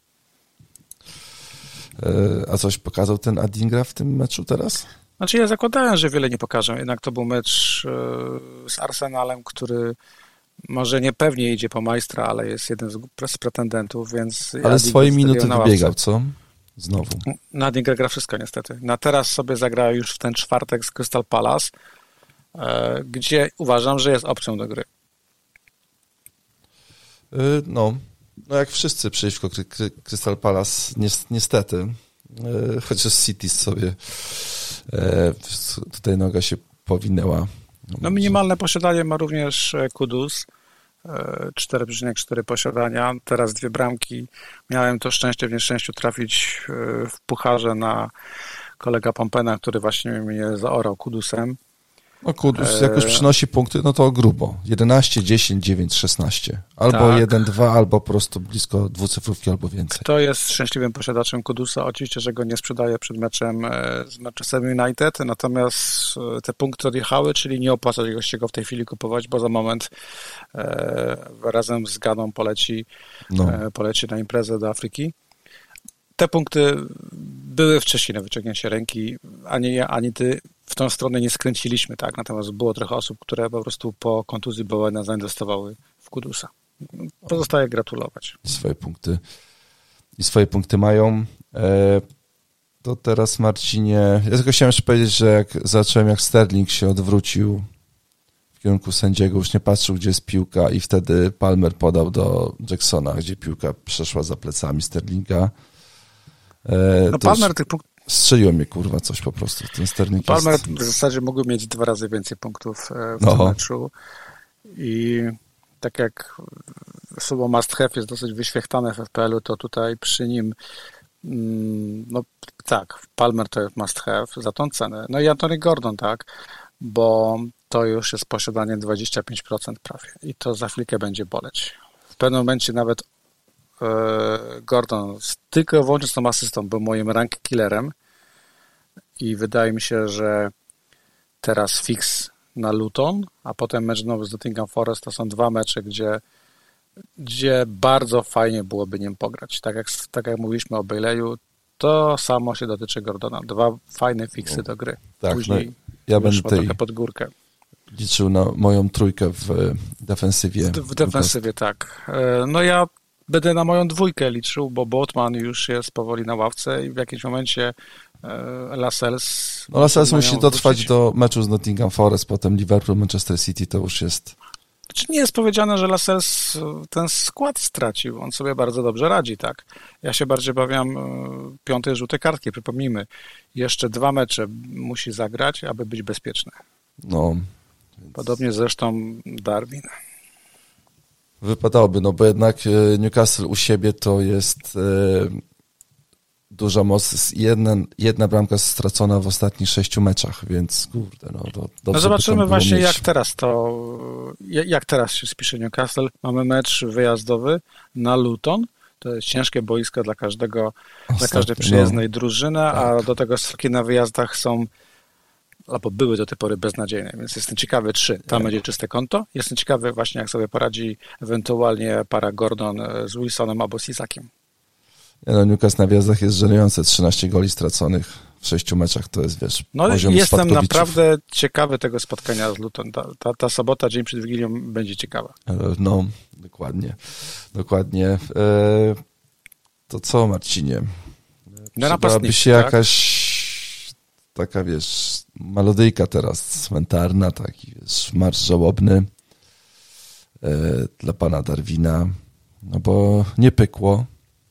A coś pokazał ten Adingra w tym meczu teraz?
Znaczy ja zakładałem, że wiele nie pokażę, jednak to był mecz z Arsenalem, który Może niepewnie idzie po majstra, ale jest jeden z pretendentów, więc...
Ale swoje minuty wybiegał, co? Znowu.
Nading gra wszystko niestety. Teraz sobie zagra już w ten czwartek z Crystal Palace, gdzie uważam, że jest opcją do gry.
No jak wszyscy przeciwko Crystal Palace, niestety. Chociaż City sobie tutaj noga się powinęła.
Minimalne posiadanie ma również Kudus. 4,4 posiadania. Teraz 2 bramki. Miałem to szczęście w nieszczęściu trafić w pucharze na kolega Pompena, który właśnie mnie zaorał Kudusem.
No Kudus jak już przynosi punkty, no to grubo. 11, 10, 9, 16. Albo
tak.
1, 2, albo po prostu blisko dwucyfrówki, albo więcej.
Kto jest szczęśliwym posiadaczem Kudusa? Oczywiście, że go nie sprzedaje przed meczem z Manchesterem United, natomiast te punkty odjechały, czyli nie opłaca się go w tej chwili kupować, bo za moment razem z Ganą poleci na imprezę do Afryki. Te punkty były wcześniej na wyciągnięcie ręki, ani ja, ani ty w tą stronę nie skręciliśmy, tak? Natomiast było trochę osób, które po prostu po kontuzji Bowena zainwestowały w Kudusa. Pozostaje gratulować.
I swoje punkty mają. To teraz, Marcinie, ja tylko chciałem jeszcze powiedzieć, że jak zobaczyłem, jak Sterling się odwrócił w kierunku sędziego, już nie patrzył, gdzie jest piłka i wtedy Palmer podał do Jacksona, gdzie piłka przeszła za plecami Sterlinga.
Palmer tych punktów...
Strzeliło mnie, kurwa, coś po prostu. Ten Sterling
Palmer w zasadzie mógł mieć 2 razy więcej punktów w tym meczu i tak jak słowo must have jest dosyć wyświechtane w FPL-u, to tutaj przy nim tak, Palmer to jest must have za tą cenę. No i Anthony Gordon, tak, bo to już jest posiadanie 25% prawie i to za chwilkę będzie boleć. W pewnym momencie nawet Gordon tylko wyłącznie z tą asystą był moim rank killerem i wydaje mi się, że teraz fix na Luton, a potem mecz nowy z Nottingham Forest to są 2 mecze, gdzie bardzo fajnie byłoby nim pograć. Tak jak mówiliśmy o Bailey'u, to samo się dotyczy Gordona. 2 fajne fiksy do gry.
Tak,
później
ja będę
trochę pod górkę.
Liczył na moją trójkę w defensywie.
W defensywie, tak. No ja będę na moją 2 liczył, bo Botman już jest powoli na ławce i w jakimś momencie Lascelles...
No Lascelles musi dotrwać do meczu z Nottingham Forest, potem Liverpool, Manchester City, to już jest...
Czy nie jest powiedziane, że Lascelles ten skład stracił? On sobie bardzo dobrze radzi, tak? Ja się bardziej bawiam 5. żółte kartki, przypomnijmy. Jeszcze 2 mecze musi zagrać, aby być bezpieczny.
No.
Podobnie zresztą Darwin.
Wypadałoby, no bo jednak Newcastle u siebie to jest duża moc. Jedna bramka stracona w ostatnich 6 meczach, więc kurde, no to dobrze.
No zobaczymy właśnie
mieć.
jak teraz się spisze Newcastle. Mamy mecz wyjazdowy na Luton. To jest ciężkie boisko dla każdej przyjezdnej drużyny, tak. A do tego straki na wyjazdach są albo były do tej pory beznadziejne, więc jestem ciekawy, czy tam będzie czyste konto. Jestem ciekawy właśnie, jak sobie poradzi ewentualnie para Gordon z Wilsonem albo z Isakiem.
Newcastle na wjazdach jest żenujące. 13 goli straconych w 6 meczach, to jest, wiesz, poziom
jestem naprawdę ciekawy tego spotkania z Luton. Ta sobota, dzień przed Wigilią będzie ciekawa.
No, dokładnie. To co, Marcinie? Przydałaby się jakaś taka, wiesz, melodyjka teraz cmentarna, taki, wiesz, marsz żałobny dla pana Darwina, no bo nie pykło.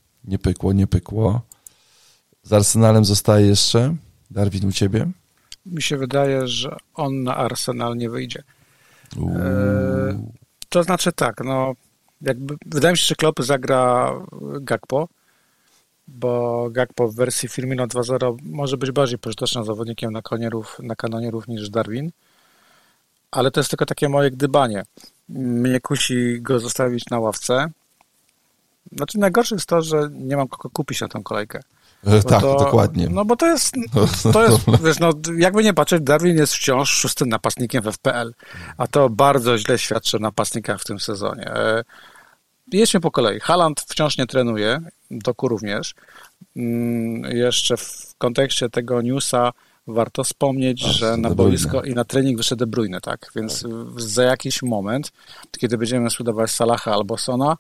Z Arsenalem zostaje jeszcze Darwin u ciebie?
Mi się wydaje, że on na Arsenal nie wyjdzie. To znaczy tak, no jakby wydaje mi się, że Klopp zagra Gakpo, bo Gakpo w wersji Firmino 2.0 może być bardziej pożytecznym zawodnikiem na kanonierów niż Darwin, ale to jest tylko takie moje gdybanie. Mnie kusi go zostawić na ławce. Znaczy najgorsze jest to, że nie mam kogo kupić na tą kolejkę.
Tak, dokładnie.
No bo to jest wiesz, no jakby nie patrzeć, Darwin jest wciąż 6. napastnikiem w FPL, a to bardzo źle świadczy o napastnikach w tym sezonie. Jedźmy po kolei. Haaland wciąż nie trenuje, Doku również. Jeszcze w kontekście tego newsa warto wspomnieć, że na boisko i na trening wyszedł De Bruyne, tak? Więc za jakiś moment, kiedy będziemy sprzedawać Salaha albo Sona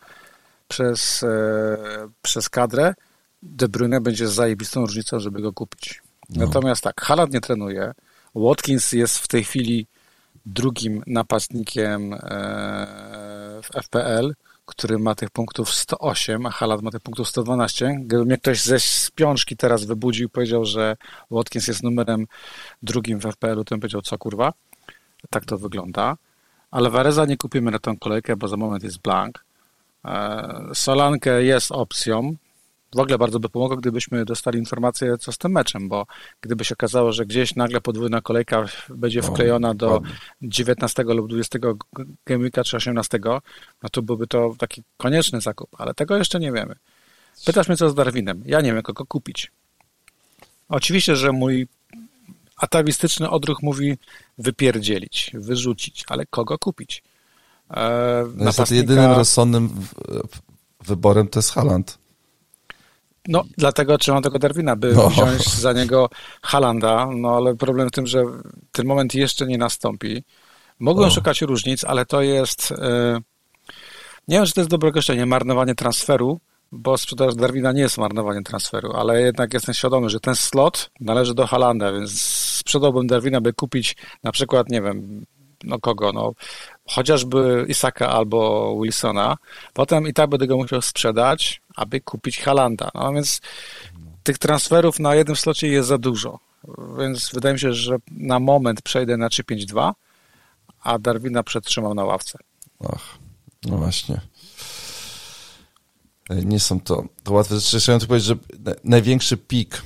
przez kadrę, De Bruyne będzie zajebistą różnicą, żeby go kupić. Natomiast tak, Haaland nie trenuje, Watkins jest w tej chwili drugim napastnikiem w FPL, który ma tych punktów 108, a Haaland ma tych punktów 112. Gdyby mnie ktoś ze śpiączki teraz wybudził i powiedział, że Watkins jest numerem drugim w FPL-u, to bym powiedział, co kurwa? Tak to wygląda. Alvareza nie kupimy na tą kolejkę, bo za moment jest blank. Solankę jest opcją. W ogóle bardzo by pomogło, gdybyśmy dostali informację, co z tym meczem, bo gdyby się okazało, że gdzieś nagle podwójna kolejka będzie wklejona do 19 lub 20 Game Weeka czy 18, no to byłby to taki konieczny zakup, ale tego jeszcze nie wiemy. Pytasz mnie, co z Darwinem. Ja nie wiem, kogo kupić. Oczywiście, że mój atawistyczny odruch mówi wypierdzielić, wyrzucić, ale kogo kupić?
Niestety jedynym rozsądnym wyborem to jest Haaland.
No, dlatego trzymam tego Darwina, by wziąć za niego Haalanda, no ale problem w tym, że ten moment jeszcze nie nastąpi. Mogłem szukać różnic, ale to jest, nie wiem, czy to jest dobre określenie, marnowanie transferu, bo sprzedaż Darwina nie jest marnowaniem transferu, ale jednak jestem świadomy, że ten slot należy do Haalanda, więc sprzedałbym Darwina, by kupić na przykład, nie wiem, no kogo, no chociażby Isaka albo Wilsona, potem i tak będę go musiał sprzedać, aby kupić Haalanda. No więc tych transferów na jednym slocie jest za dużo, więc wydaje mi się, że na moment przejdę na 3-5-2, a Darwina przetrzymał na ławce.
Ach, no właśnie. Nie są to łatwe rzeczy. Chciałem tu powiedzieć, że największy pik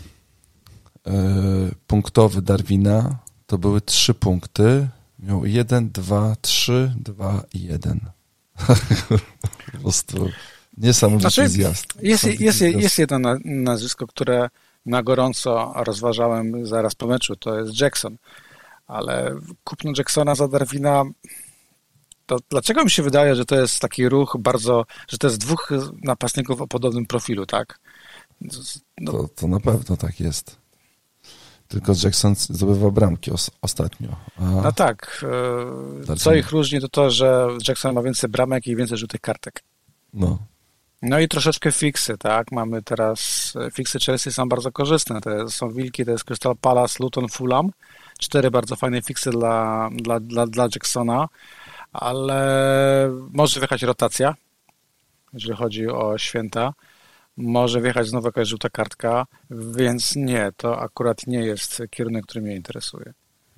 punktowy Darwina to były 3 punkty. Miał 1, 2, 3, 2 i 1. Po prostu niesamowity zjazd.
Jest jedno nazwisko, które na gorąco rozważałem zaraz po meczu, to jest Jackson. Ale kupno Jacksona za Darwina, to dlaczego mi się wydaje, że to jest taki ruch bardzo, że to jest dwóch napastników o podobnym profilu, tak?
No. To na pewno tak jest. Tylko Jackson zdobywa bramki ostatnio.
No tak. Co ich różni, to to, że Jackson ma więcej bramek i więcej żółtych kartek. No i troszeczkę fiksy, tak? Mamy teraz, fiksy Chelsea są bardzo korzystne. To są Wilki, to jest Crystal Palace, Luton, Fulham. 4 bardzo fajne fiksy dla Jacksona, ale może wjechać rotacja, jeżeli chodzi o święta. Może wjechać znowu jakaś żółta kartka, więc nie, to akurat nie jest kierunek, który mnie interesuje.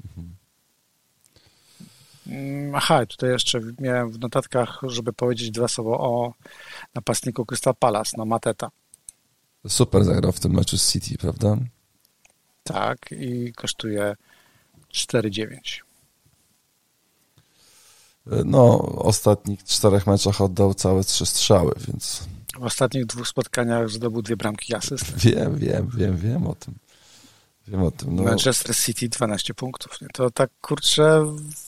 Aha, tutaj jeszcze miałem w notatkach, żeby powiedzieć 2 słowa o napastniku Crystal Palace, no Mateta.
Super zagrał w tym meczu z City, prawda?
Tak, i kosztuje 4,9.
No, w ostatnich 4 meczach oddał całe 3 strzały, więc...
W ostatnich 2 spotkaniach zdobył 2 bramki i asysty.
Wiem o tym. No.
Manchester City 12 punktów. To tak, kurczę,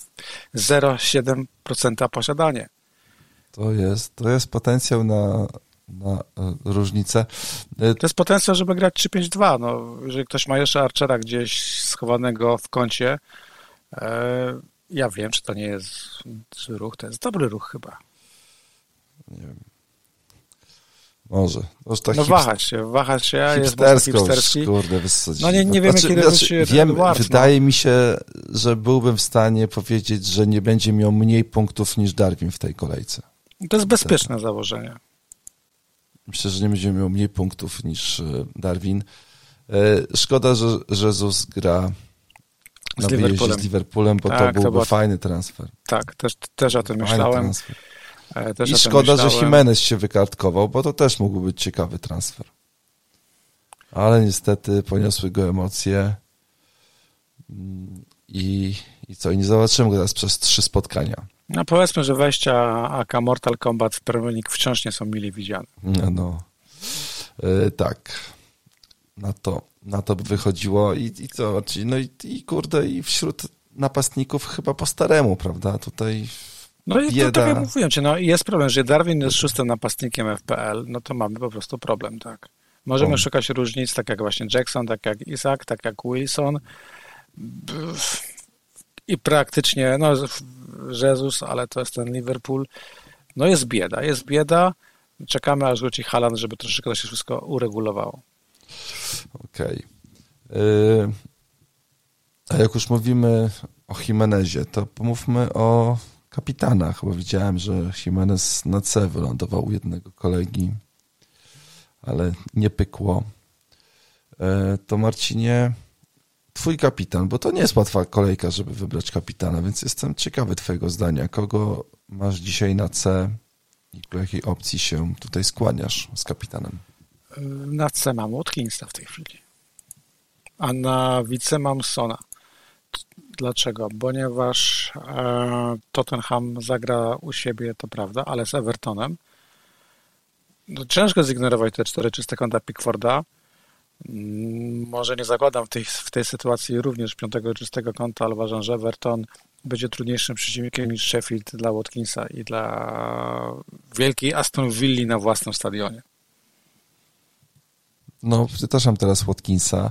0,7% posiadanie.
To jest potencjał na różnicę.
To jest potencjał, żeby grać 3-5-2. No, jeżeli ktoś ma jeszcze Archera gdzieś schowanego w kącie, ja wiem, czy to nie jest zły ruch. To jest dobry ruch chyba.
Nie wiem. Może.
Wahać się, jest
hipsterski. Kurde,
no nie wiemy, kiedy wróci
wydaje mi się, że byłbym w stanie powiedzieć, że nie będzie miał mniej punktów niż Darwin w tej kolejce.
To jest bezpieczne założenie.
Myślę, że nie będzie miał mniej punktów niż Darwin. Szkoda, że Jesus gra na wyjeździe z Liverpoolem, bo to byłby fajny transfer.
Tak, też o tym myślałem.
I szkoda, że Jimenez się wykartkował, bo to też mógł być ciekawy transfer. Ale niestety poniosły go emocje i co? I nie zobaczymy go teraz przez 3 spotkania.
No powiedzmy, że wejścia AK Mortal Kombat w Premier League wciąż nie są mile widziane.
Tak. Na to by wychodziło i co? No i kurde, i wśród napastników chyba po staremu, prawda? Tutaj
no i to tak jak mówiłem ci, no jest problem, że Darwin jest 6. napastnikiem FPL, no to mamy po prostu problem, tak. Możemy szukać różnic, tak jak właśnie Jackson, tak jak Isak, tak jak Wilson, I praktycznie, no Jezus, ale to jest ten Liverpool. No jest bieda. Czekamy, aż wróci Haaland, żeby troszeczkę to się wszystko uregulowało.
Okej. A jak już mówimy o Jimenezie, to pomówmy o kapitanach, bo widziałem, że Jimenez na C wylądował u jednego kolegi, ale nie pykło. To Marcinie, twój kapitan, bo to nie jest łatwa kolejka, żeby wybrać kapitana, więc jestem ciekawy twojego zdania. Kogo masz dzisiaj na C i do jakiej opcji się tutaj skłaniasz z kapitanem?
Na C mam Watkinsa w tej chwili, a na wice mam Sona. Dlaczego? Ponieważ Tottenham zagra u siebie, to prawda, ale z Evertonem. No, ciężko zignorować te 4 czyste konta Pickforda. Może nie zakładam w tej sytuacji również 5 czystego konta, ale uważam, że Everton będzie trudniejszym przeciwnikiem niż Sheffield dla Watkinsa i dla wielkiej Aston Villi na własnym stadionie.
No, przepraszam teraz Watkinsa.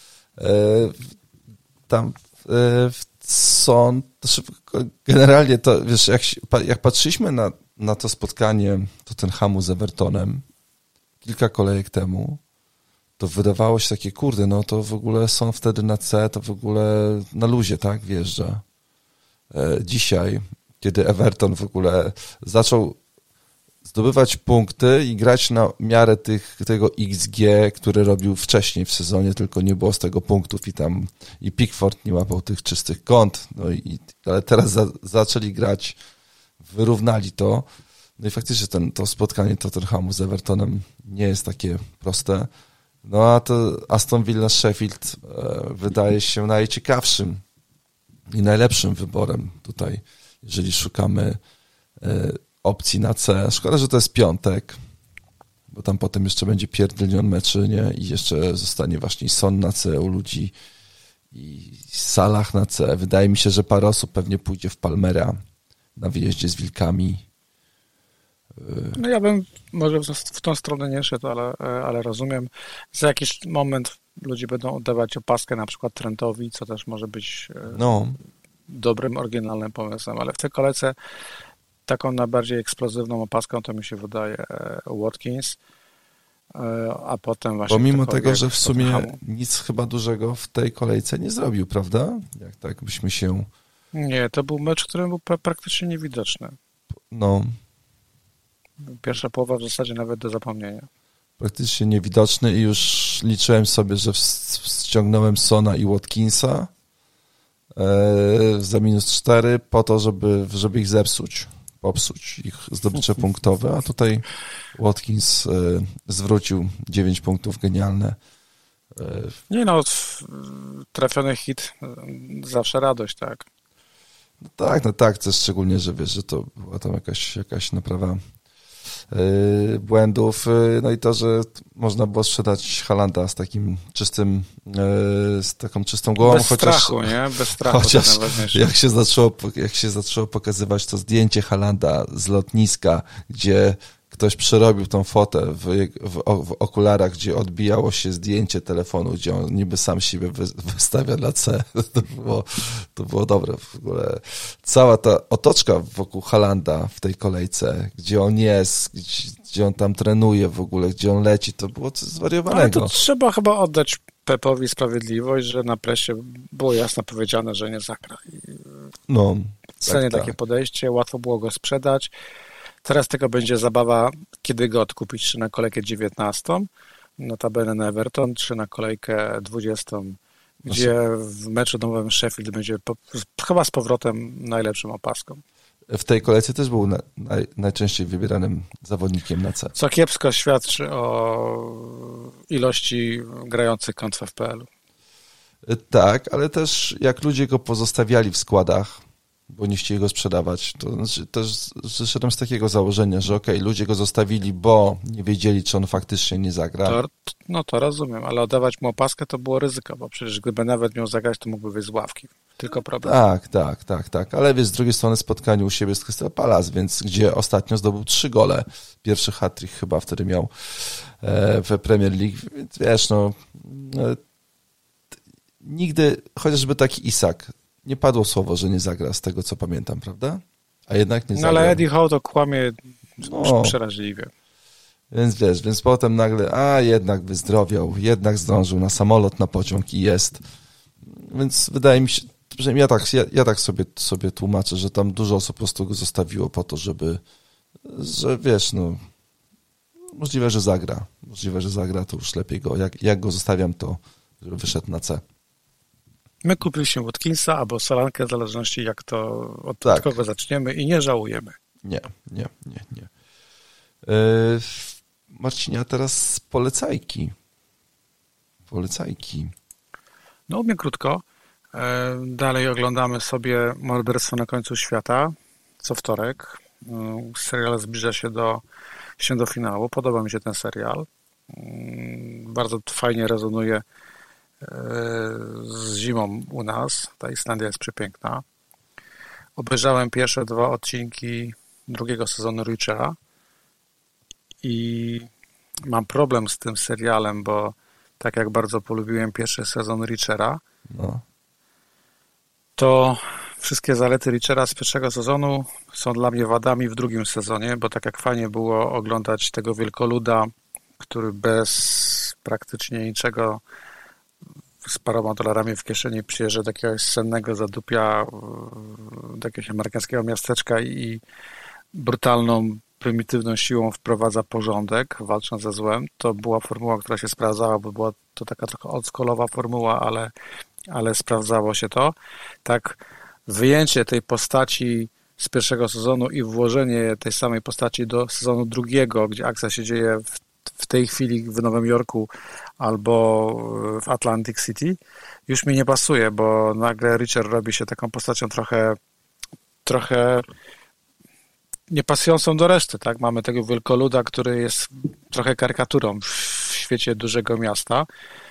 Tam są generalnie to, wiesz, jak patrzyliśmy na to spotkanie Tottenhamu z Evertonem kilka kolejek temu, to wydawało się takie, kurde, no to w ogóle są wtedy na C, to w ogóle na luzie, tak, wjeżdża. Dzisiaj, kiedy Everton w ogóle zaczął zdobywać punkty i grać na miarę tego XG, który robił wcześniej w sezonie, tylko nie było z tego punktów i Pickford nie łapał tych czystych kąt, ale teraz zaczęli grać, wyrównali to, no i faktycznie to spotkanie Tottenhamu z Evertonem nie jest takie proste. No a to Aston Villa Sheffield wydaje się najciekawszym i najlepszym wyborem tutaj, jeżeli szukamy opcji na C. Szkoda, że to jest piątek, bo tam potem jeszcze będzie pierdylion meczy, nie? I jeszcze zostanie właśnie Son na C u ludzi i Salah na C. Wydaje mi się, że parę osób pewnie pójdzie w Palmera na wyjeździe z Wilkami.
No ja bym może w tą stronę nie szedł, ale rozumiem. Za jakiś moment ludzie będą oddawać opaskę na przykład Trentowi, co też może być dobrym, oryginalnym pomysłem, ale w tej kolejce taką najbardziej eksplozywną opaską to mi się wydaje Watkins, a potem właśnie...
Pomimo tego, że w sumie nic chyba dużego w tej kolejce nie zrobił, prawda? Jak tak byśmy się...
Nie, to był mecz, który był praktycznie niewidoczny.
No.
Pierwsza połowa w zasadzie nawet do zapomnienia.
Praktycznie niewidoczny i już liczyłem sobie, że ściągnąłem Sona i Watkinsa za -4 po to, żeby ich popsuć ich zdobycze punktowe, a tutaj Watkins zwrócił 9 punktów, genialne.
Nie no, trafiony hit, zawsze radość, tak?
No tak, to szczególnie, że wiesz, że to była tam jakaś naprawa błędów, no i to, że można było sprzedać Haalanda z takim czystym, z taką czystą głową.
Bez strachu, nie? Bez strachu.
Chociaż jak się zaczęło pokazywać to zdjęcie Haalanda z lotniska, gdzie ktoś przerobił tą fotę w okularach, gdzie odbijało się zdjęcie telefonu, gdzie on niby sam siebie wystawia dla C. To było dobre w ogóle. Cała ta otoczka wokół Haalanda w tej kolejce, gdzie on jest, gdzie on tam trenuje w ogóle, gdzie on leci, to było coś zwariowanego.
Ale to trzeba chyba oddać Pepowi sprawiedliwość, że na presie było jasno powiedziane, że nie zagra.
No,
cenie takie podejście, łatwo było go sprzedać. Teraz tego będzie zabawa, kiedy go odkupić, czy na kolejkę 19, notabene na Everton, czy na kolejkę 20, gdzie w meczu domowym Sheffield będzie chyba z powrotem najlepszym opaską.
W tej kolejce też był najczęściej wybieranym zawodnikiem na C.
Co kiepsko świadczy o ilości grających kont w FPL-u.
Tak, ale też jak ludzie go pozostawiali w składach, bo nie chcieli go sprzedawać, to znaczy też zeszedłem z takiego założenia, że ludzie go zostawili, bo nie wiedzieli, czy on faktycznie nie zagra.
To rozumiem, ale oddawać mu opaskę to było ryzyko, bo przecież gdyby nawet miał zagrać, to mógłby wyjść z ławki. Tylko problem.
Tak. Ale wiesz, z drugiej strony spotkanie u siebie z Crystal Palace, więc gdzie ostatnio zdobył 3 gole. Pierwszy hat-trick chyba wtedy miał w Premier League, więc wiesz, nigdy, chociażby taki Isak, nie padło słowo, że nie zagra, z tego co pamiętam, prawda? A jednak nie zagrał.
No ale Eddie Howe to kłamie przeraźliwie.
Więc wiesz, więc potem nagle, jednak wyzdrowiał, jednak zdążył na samolot, na pociąg i jest. Więc wydaje mi się, że ja tak sobie tłumaczę, że tam dużo osób po prostu go zostawiło po to, że wiesz, no możliwe, że zagra. Możliwe, że zagra, to już lepiej go. Jak go zostawiam, to żeby wyszedł na C.
My kupiliśmy Watkinsa albo Solankę, w zależności od kogo zaczniemy i nie żałujemy.
Nie. Marcinie, a teraz polecajki.
No u mnie krótko. Dalej oglądamy sobie Morderstwo na końcu świata co wtorek. Serial zbliża się do finału. Podoba mi się ten serial. Bardzo fajnie rezonuje z zimą u nas. Ta Islandia jest przepiękna. Obejrzałem pierwsze 2 odcinki drugiego sezonu Reachera i mam problem z tym serialem, bo tak jak bardzo polubiłem pierwszy sezon Reachera, to wszystkie zalety Reachera z pierwszego sezonu są dla mnie wadami w drugim sezonie, bo tak jak fajnie było oglądać tego wielkoluda, który bez praktycznie niczego z paroma dolarami w kieszeni przyjeżdża do jakiegoś sennego zadupia, do jakiegoś amerykańskiego miasteczka i brutalną, prymitywną siłą wprowadza porządek, walcząc ze złem. To była formuła, która się sprawdzała, bo była to taka trochę oldschoolowa formuła, ale sprawdzało się to. Tak, wyjęcie tej postaci z pierwszego sezonu i włożenie tej samej postaci do sezonu drugiego, gdzie akcja się dzieje w tej chwili w Nowym Jorku albo w Atlantic City, już mi nie pasuje, bo nagle Reacher robi się taką postacią trochę niepasującą do reszty, tak? Mamy tego wielkoluda, który jest trochę karykaturą w świecie dużego miasta,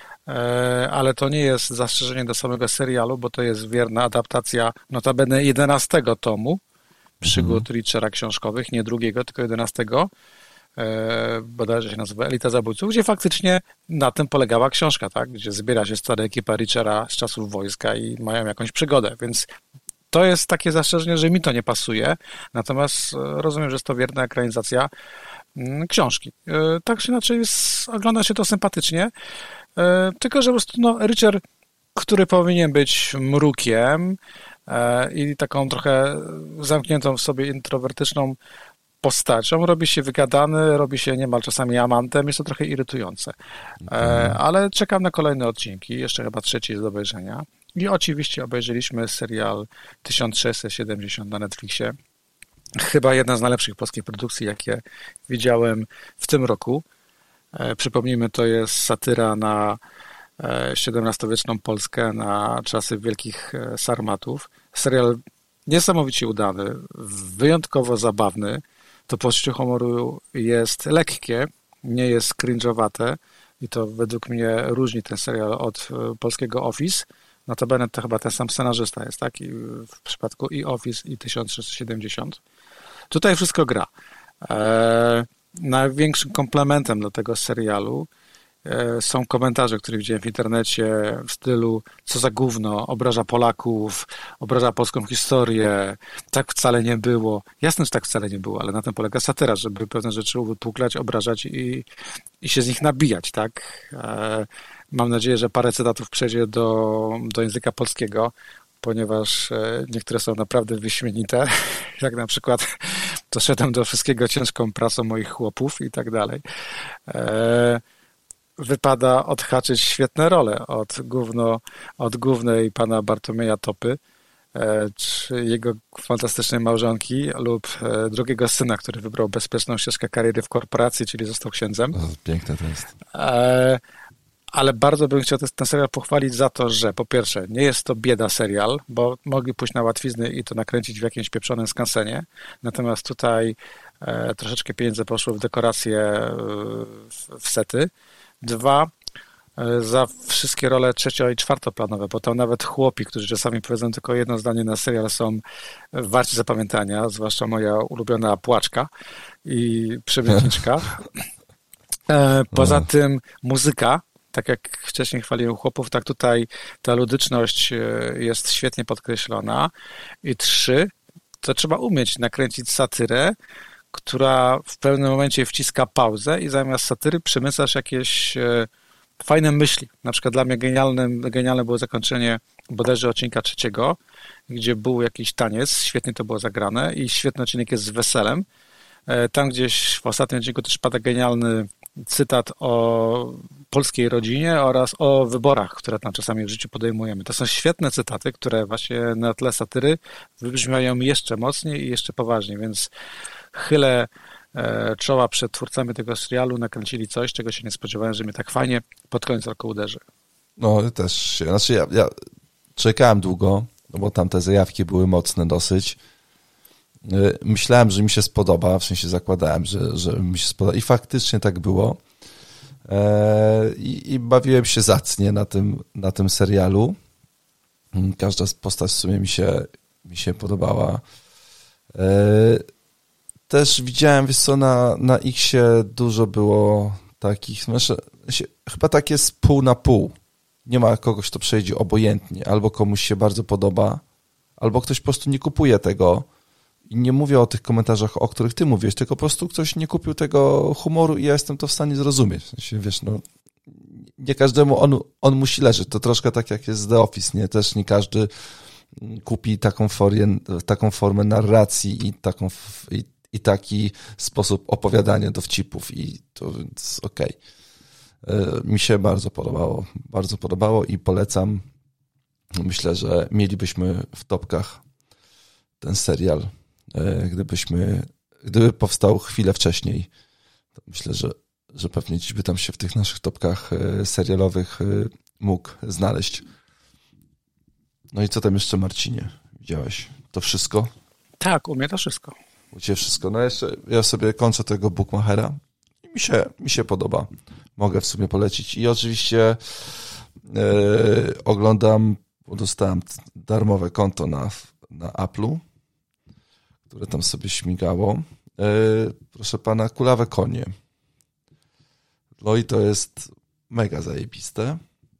ale to nie jest zastrzeżenie do samego serialu, bo to jest wierna adaptacja notabene 11 tomu przygód Reachera książkowych, nie drugiego, tylko 11, bodajże się nazywa Elita Zabójców, gdzie faktycznie na tym polegała książka, tak? Gdzie zbiera się stara ekipa Reachera z czasów wojska i mają jakąś przygodę, więc to jest takie zastrzeżenie, że mi to nie pasuje, natomiast rozumiem, że jest to wierna ekranizacja książki. Tak czy inaczej ogląda się to sympatycznie, tylko że po prostu Reacher, który powinien być mrukiem i taką trochę zamkniętą w sobie introwertyczną postacią, robi się wygadany, robi się niemal czasami amantem, jest to trochę irytujące. Ale czekam na kolejne odcinki, jeszcze chyba 3 jest do obejrzenia. I oczywiście obejrzeliśmy serial 1670 na Netflixie. Chyba jedna z najlepszych polskich produkcji, jakie widziałem w tym roku. Przypomnijmy, to jest satyra na XVII-wieczną Polskę, na czasy wielkich sarmatów. Serial niesamowicie udany, wyjątkowo zabawny. To poczucie humoru jest lekkie, nie jest cringe'owate i to według mnie różni ten serial od polskiego Office. Notabene to chyba ten sam scenarzysta jest, tak? I w przypadku i Office, i 1670. Tutaj wszystko gra. Największym komplementem do tego serialu są komentarze, które widziałem w internecie w stylu co za gówno, obraża Polaków, obraża polską historię, tak wcale nie było. Jasne, że tak wcale nie było, ale na tym polega satyra, żeby pewne rzeczy uwypuklać, obrażać i się z nich nabijać, tak? Mam nadzieję, że parę cytatów przejdzie do języka polskiego, ponieważ niektóre są naprawdę wyśmienite, jak na przykład doszedłem do wszystkiego ciężką pracą moich chłopów i tak dalej. Wypada odhaczyć świetne role od głównej pana Bartłomieja Topy, czy jego fantastycznej małżonki lub drugiego syna, który wybrał bezpieczną ścieżkę kariery w korporacji, czyli został księdzem.
Piękne to jest.
Ale bardzo bym chciał ten serial pochwalić za to, że po pierwsze nie jest to bieda serial, bo mogli pójść na łatwizny i to nakręcić w jakimś pieprzonym skansenie, natomiast tutaj troszeczkę pieniędzy poszło w dekoracje, w sety. 2, za wszystkie role trzecio- i czwartoplanowe, bo tam nawet chłopi, którzy czasami powiedzą tylko jedno zdanie na serial, są warci zapamiętania, zwłaszcza moja ulubiona płaczka i przemytniczka. Poza tym muzyka tak jak wcześniej chwaliłem chłopów, tak tutaj ta ludyczność jest świetnie podkreślona. I 3, to trzeba umieć nakręcić satyrę, która w pewnym momencie wciska pauzę i zamiast satyry przemycasz jakieś fajne myśli. Na przykład dla mnie genialne było zakończenie bodajże odcinka 3, gdzie był jakiś taniec, świetnie to było zagrane i świetny odcinek jest z weselem. Tam gdzieś w ostatnim odcinku też pada genialny cytat o polskiej rodzinie oraz o wyborach, które tam czasami w życiu podejmujemy. To są świetne cytaty, które właśnie na tle satyry wybrzmiają jeszcze mocniej i jeszcze poważniej, więc chylę czoła przed twórcami tego serialu, nakręcili coś, czego się nie spodziewałem, że mnie tak fajnie pod koniec roku uderzy.
No też, ja czekałem długo, no bo tam te zajawki były mocne dosyć. Myślałem, że mi się spodoba, w sensie zakładałem, że mi się spodoba i faktycznie tak było. I bawiłem się zacnie na tym serialu. Każda postać w sumie mi się podobała. Też widziałem, wiesz co, na X-ie dużo było takich, chyba tak jest pół na pół. Nie ma kogoś, kto przejdzie obojętnie. Albo komuś się bardzo podoba, albo ktoś po prostu nie kupuje tego. I nie mówię o tych komentarzach, o których ty mówisz, tylko po prostu ktoś nie kupił tego humoru i ja jestem to w stanie zrozumieć. W sensie, wiesz, no, nie każdemu on musi leżeć. To troszkę tak jak jest z The Office, nie? Też nie każdy kupi taką formę narracji i taki sposób opowiadania dowcipów i to jest okej. Mi się bardzo podobało i polecam. Myślę, że mielibyśmy w topkach ten serial. Gdyby powstał chwilę wcześniej, to myślę, że pewnie dziś by tam się w tych naszych topkach serialowych mógł znaleźć. No i co tam jeszcze, Marcinie? Widziałeś to wszystko?
Tak, u mnie to wszystko.
U ciebie wszystko. No jeszcze ja sobie kończę tego Bookmachera i mi się podoba. Mogę w sumie polecić. I oczywiście oglądam, bo dostałem darmowe konto na Apple'u, które tam sobie śmigało. Proszę pana, Kulawe konie. No i to jest mega zajebiste.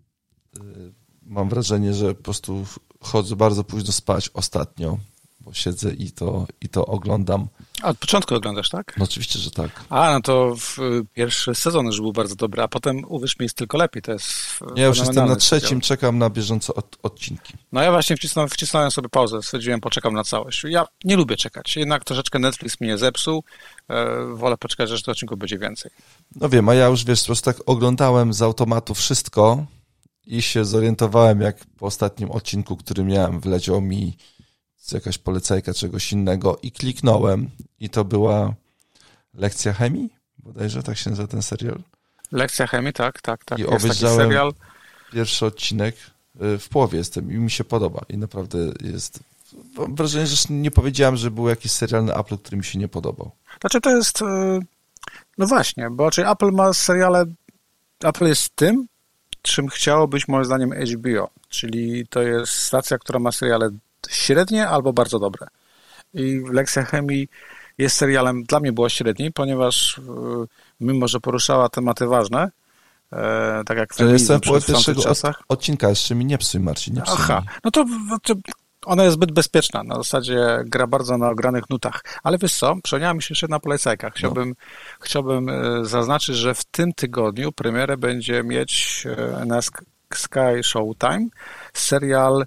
Mam wrażenie, że po prostu chodzę bardzo późno spać ostatnio, bo siedzę i to oglądam.
A od początku oglądasz, tak?
No oczywiście, że tak.
No to pierwszy sezon już był bardzo dobry, a potem uwierz mi, jest tylko lepiej. To jest
ja już jestem na 3, czekam na bieżące odcinki.
No ja właśnie wcisnąłem sobie pauzę, stwierdziłem, poczekam na całość. Ja nie lubię czekać, jednak troszeczkę Netflix mnie zepsuł, wolę poczekać, że tych odcinków będzie więcej.
No wiem, a ja już, wiesz, po prostu tak oglądałem z automatu wszystko i się zorientowałem, jak po ostatnim odcinku, który miałem, wleciał mi jakaś polecajka czegoś innego i kliknąłem i to była Lekcja chemii, bodajże tak się nazywa ten serial.
Lekcja chemii, tak.
I
jest
obejrzałem
taki serial.
Pierwszy odcinek, w połowie jestem i mi się podoba i naprawdę jest, mam wrażenie, że nie powiedziałem, że był jakiś serial na Apple, który mi się nie podobał.
Znaczy to jest, no właśnie, bo czyli Apple ma seriale, Apple jest tym, czym chciało być moim zdaniem HBO, czyli to jest stacja, która ma seriale średnie albo bardzo dobre. I Lekcja chemii jest serialem, dla mnie była średniej, ponieważ mimo, że poruszała tematy ważne, tak jak
feminizm w pierwszego odcinka, jeszcze mi nie psuj, Marcin, nie psuj.
Aha, no to ona jest zbyt bezpieczna, na zasadzie gra bardzo na ogranych nutach. Ale wiesz co, przypomniała mi się jeszcze na polecajkach. Chciałbym zaznaczyć, że w tym tygodniu premierę będzie mieć na Sky Showtime serial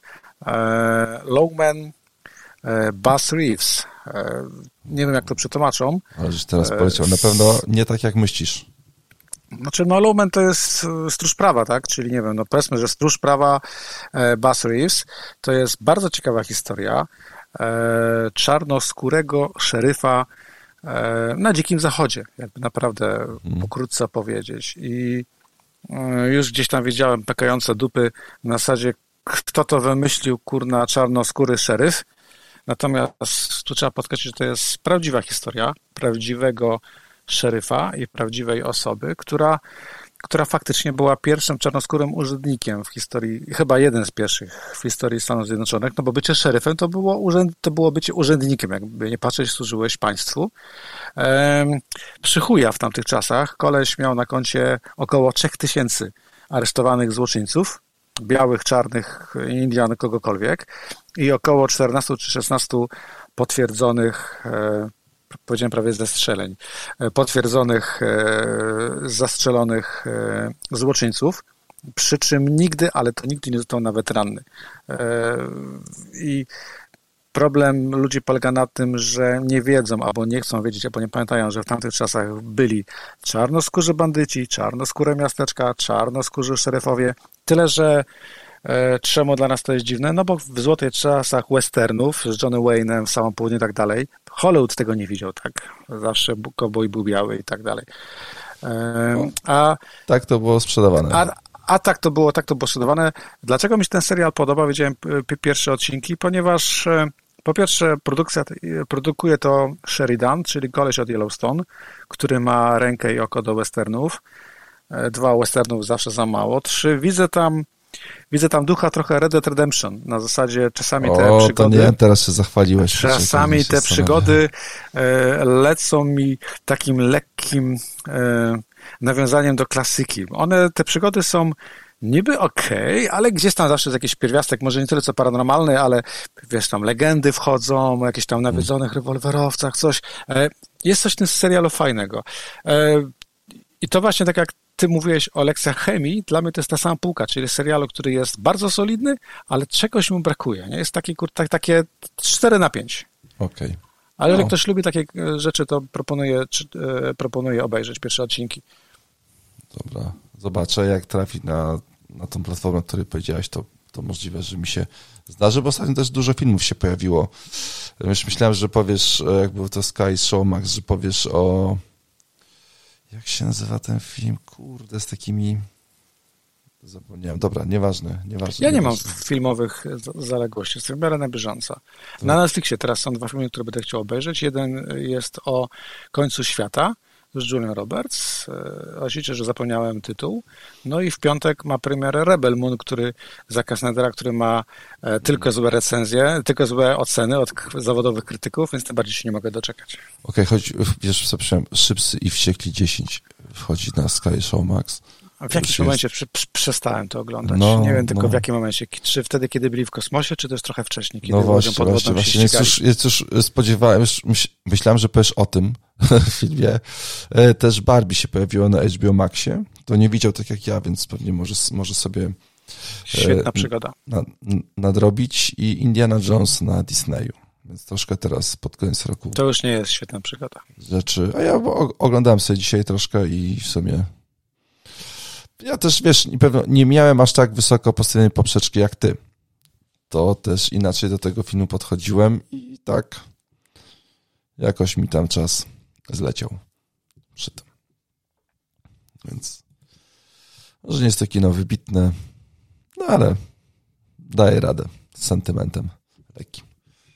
Lowman Bass Reeves. Nie wiem, jak to przetłumaczą.
Ale już teraz poleciał. Na pewno nie tak, jak myślisz.
Znaczy, no Lowman to jest stróż prawa, tak? Czyli nie wiem, no powiedzmy, że stróż prawa Bass Reeves to jest bardzo ciekawa historia czarnoskórego szeryfa na Dzikim Zachodzie, jakby naprawdę pokrótce powiedzieć. I już gdzieś tam widziałem pekające dupy na zasadzie, kto to wymyślił, kurna, czarnoskóry szeryf. Natomiast tu trzeba podkreślić, że to jest prawdziwa historia prawdziwego szeryfa i prawdziwej osoby, która faktycznie była pierwszym czarnoskórym urzędnikiem w historii, chyba jeden z pierwszych w historii Stanów Zjednoczonych, no bo bycie szeryfem to było bycie urzędnikiem, jakby nie patrzeć, służyłeś państwu. Przy chuja w tamtych czasach koleś miał na koncie około 3000 aresztowanych złoczyńców, białych, czarnych, Indian, kogokolwiek i około 14 czy 16 potwierdzonych, powiedziałem prawie zestrzeleń, potwierdzonych, zastrzelonych złoczyńców, przy czym nigdy, ale to nigdy nie został nawet ranny. I problem ludzi polega na tym, że nie wiedzą, albo nie chcą wiedzieć, albo nie pamiętają, że w tamtych czasach byli czarnoskórzy bandyci, czarnoskóre miasteczka, czarnoskórzy szeryfowie. Tyle, że czemu dla nas to jest dziwne? No bo w złotych czasach westernów z Johnny Wayne'em, w samym południu i tak dalej, Hollywood tego nie widział, tak? Zawsze cowboy był biały i tak dalej.
Tak to było sprzedawane.
A tak to było sprzedawane. Dlaczego mi się ten serial podoba? Widziałem pierwsze odcinki, ponieważ po pierwsze produkuje to Sheridan, czyli koleś od Yellowstone, który ma rękę i oko do westernów. 2 westernów zawsze za mało. 3, widzę tam ducha trochę Red Dead Redemption. Na zasadzie czasami te przygody...
to nie, teraz się zachwaliłeś.
Czasami te przygody lecą mi takim lekkim nawiązaniem do klasyki. Te przygody są niby okej, ale gdzieś tam zawsze jest jakiś pierwiastek, może nie tyle co paranormalny, ale wiesz, tam legendy wchodzą, o jakichś tam nawiedzonych rewolwerowcach, coś. Jest coś w tym serialu fajnego. I to właśnie tak jak ty mówiłeś o lekcjach chemii, dla mnie to jest ta sama półka, czyli serialu, który jest bardzo solidny, ale czegoś mu brakuje. Nie? Jest takie 4/5.
Okej.
Ale jeżeli ktoś lubi takie rzeczy, to proponuję obejrzeć pierwsze odcinki.
Dobra, zobaczę, jak trafi na tą platformę, o której powiedziałeś, to możliwe, że mi się zdarzy, bo ostatnio też dużo filmów się pojawiło. Już myślałem, że powiesz, jak był to Sky Showmax, że powiesz o... Jak się nazywa ten film? Kurde, z takimi... Zapomniałem. Dobra, nieważne. Ja
nie mam filmowych zaległości, jestem w miarę na bieżąco. Na Netflixie teraz są 2 filmy, które będę chciał obejrzeć. Jeden jest o końcu świata z Julią Roberts. Oczywiście, że zapomniałem tytuł. No i w piątek ma premierę Rebel Moon, Zacka Snydera, który ma tylko złe recenzje, tylko złe oceny od zawodowych krytyków, więc tym bardziej się nie mogę doczekać.
Okej, wiesz, co pisałem? Szybcy i Wściekli 10 wchodzi na Sky Showmax.
W jakimś momencie przestałem to oglądać. Nie wiem tylko w jakim momencie. Czy wtedy, kiedy byli w kosmosie, czy też trochę wcześniej, kiedy
właśnie. Cóż, spodziewałem, myślałem, że powiesz o tym filmie. Też Barbie się pojawiło na HBO Maxie. To nie widział tak jak ja, więc pewnie może sobie
świetna przygoda.
Nadrobić i Indiana Jones na Disneyu. Więc troszkę teraz pod koniec roku.
To już nie jest świetna przygoda.
A ja oglądałem sobie dzisiaj troszkę i w sumie ja też, wiesz, nie miałem aż tak wysoko postawionej poprzeczki jak ty. To też inaczej do tego filmu podchodziłem i tak jakoś mi tam czas zleciał przy tym. Więc może nie jest to kino wybitne, no ale daje radę z sentymentem lekkim.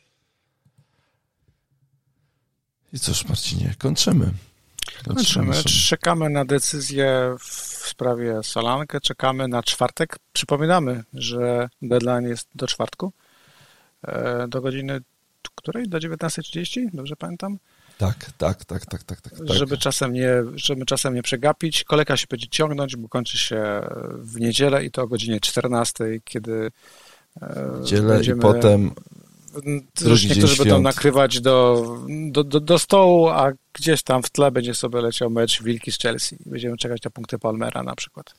I cóż, Marcinie, kończymy.
Czekamy na decyzję w sprawie Solankę, czekamy na czwartek. Przypominamy, że deadline jest do czwartku, do godziny której? Do 19:30? Dobrze pamiętam?
Tak.
Żeby czasem nie przegapić. Kolejka się będzie ciągnąć, bo kończy się w niedzielę i to o godzinie 14:00, kiedy
i potem
niektórzy będą nakrywać do stołu, a gdzieś tam w tle będzie sobie leciał mecz Wilki z Chelsea. Będziemy czekać na punkty Palmera na przykład.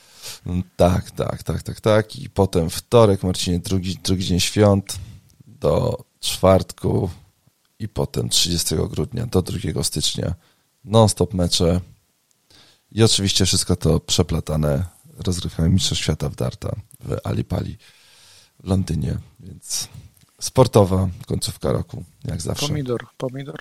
Tak. I potem wtorek, Marcinie, drugi dzień świąt do czwartku i potem 30 grudnia do 2 stycznia non-stop mecze i oczywiście wszystko to przeplatane rozgrywkami Mistrzostw Świata w darta w Ali Pali w Londynie, więc sportowa końcówka roku, jak zawsze.
Pomidor.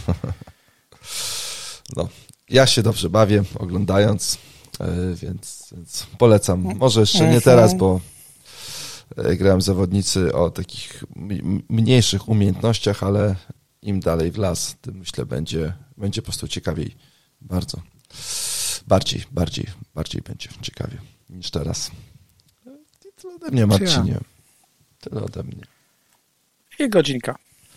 No, ja się dobrze bawię oglądając, więc polecam. Może jeszcze nie teraz, bo grałem zawodnicy o takich mniejszych umiejętnościach, ale im dalej w las, tym myślę będzie po prostu ciekawiej. Bardzo. Bardziej będzie ciekawie niż teraz. Tyle ode mnie, Marcinie. Tyle ode mnie.
I godzinka.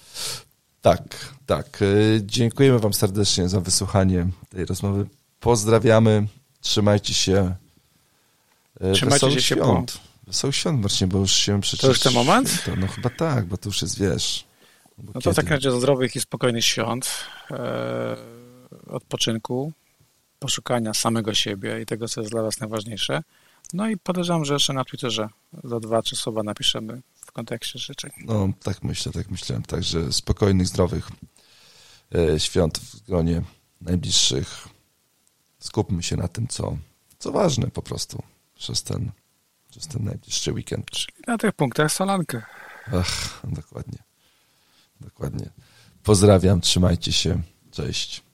Tak. Dziękujemy wam serdecznie za wysłuchanie tej rozmowy. Pozdrawiamy. Trzymajcie się.
Trzymajcie się ciepło.
Wesołych świąt, Marcinie, bo już się przecież...
To już ten moment?
No chyba tak, bo to już jest, wiesz...
No to w takim razie zdrowych i spokojnych świąt, odpoczynku, poszukania samego siebie i tego, co jest dla was najważniejsze. No i podejrzewam, że jeszcze na Twitterze za 2-3 słowa napiszemy w kontekście życzeń.
No, tak myślę. Także spokojnych, zdrowych świąt w gronie najbliższych. Skupmy się na tym, co ważne po prostu przez ten najbliższy weekend.
Czyli na tych punktach solankę.
Dokładnie. Pozdrawiam, trzymajcie się, cześć.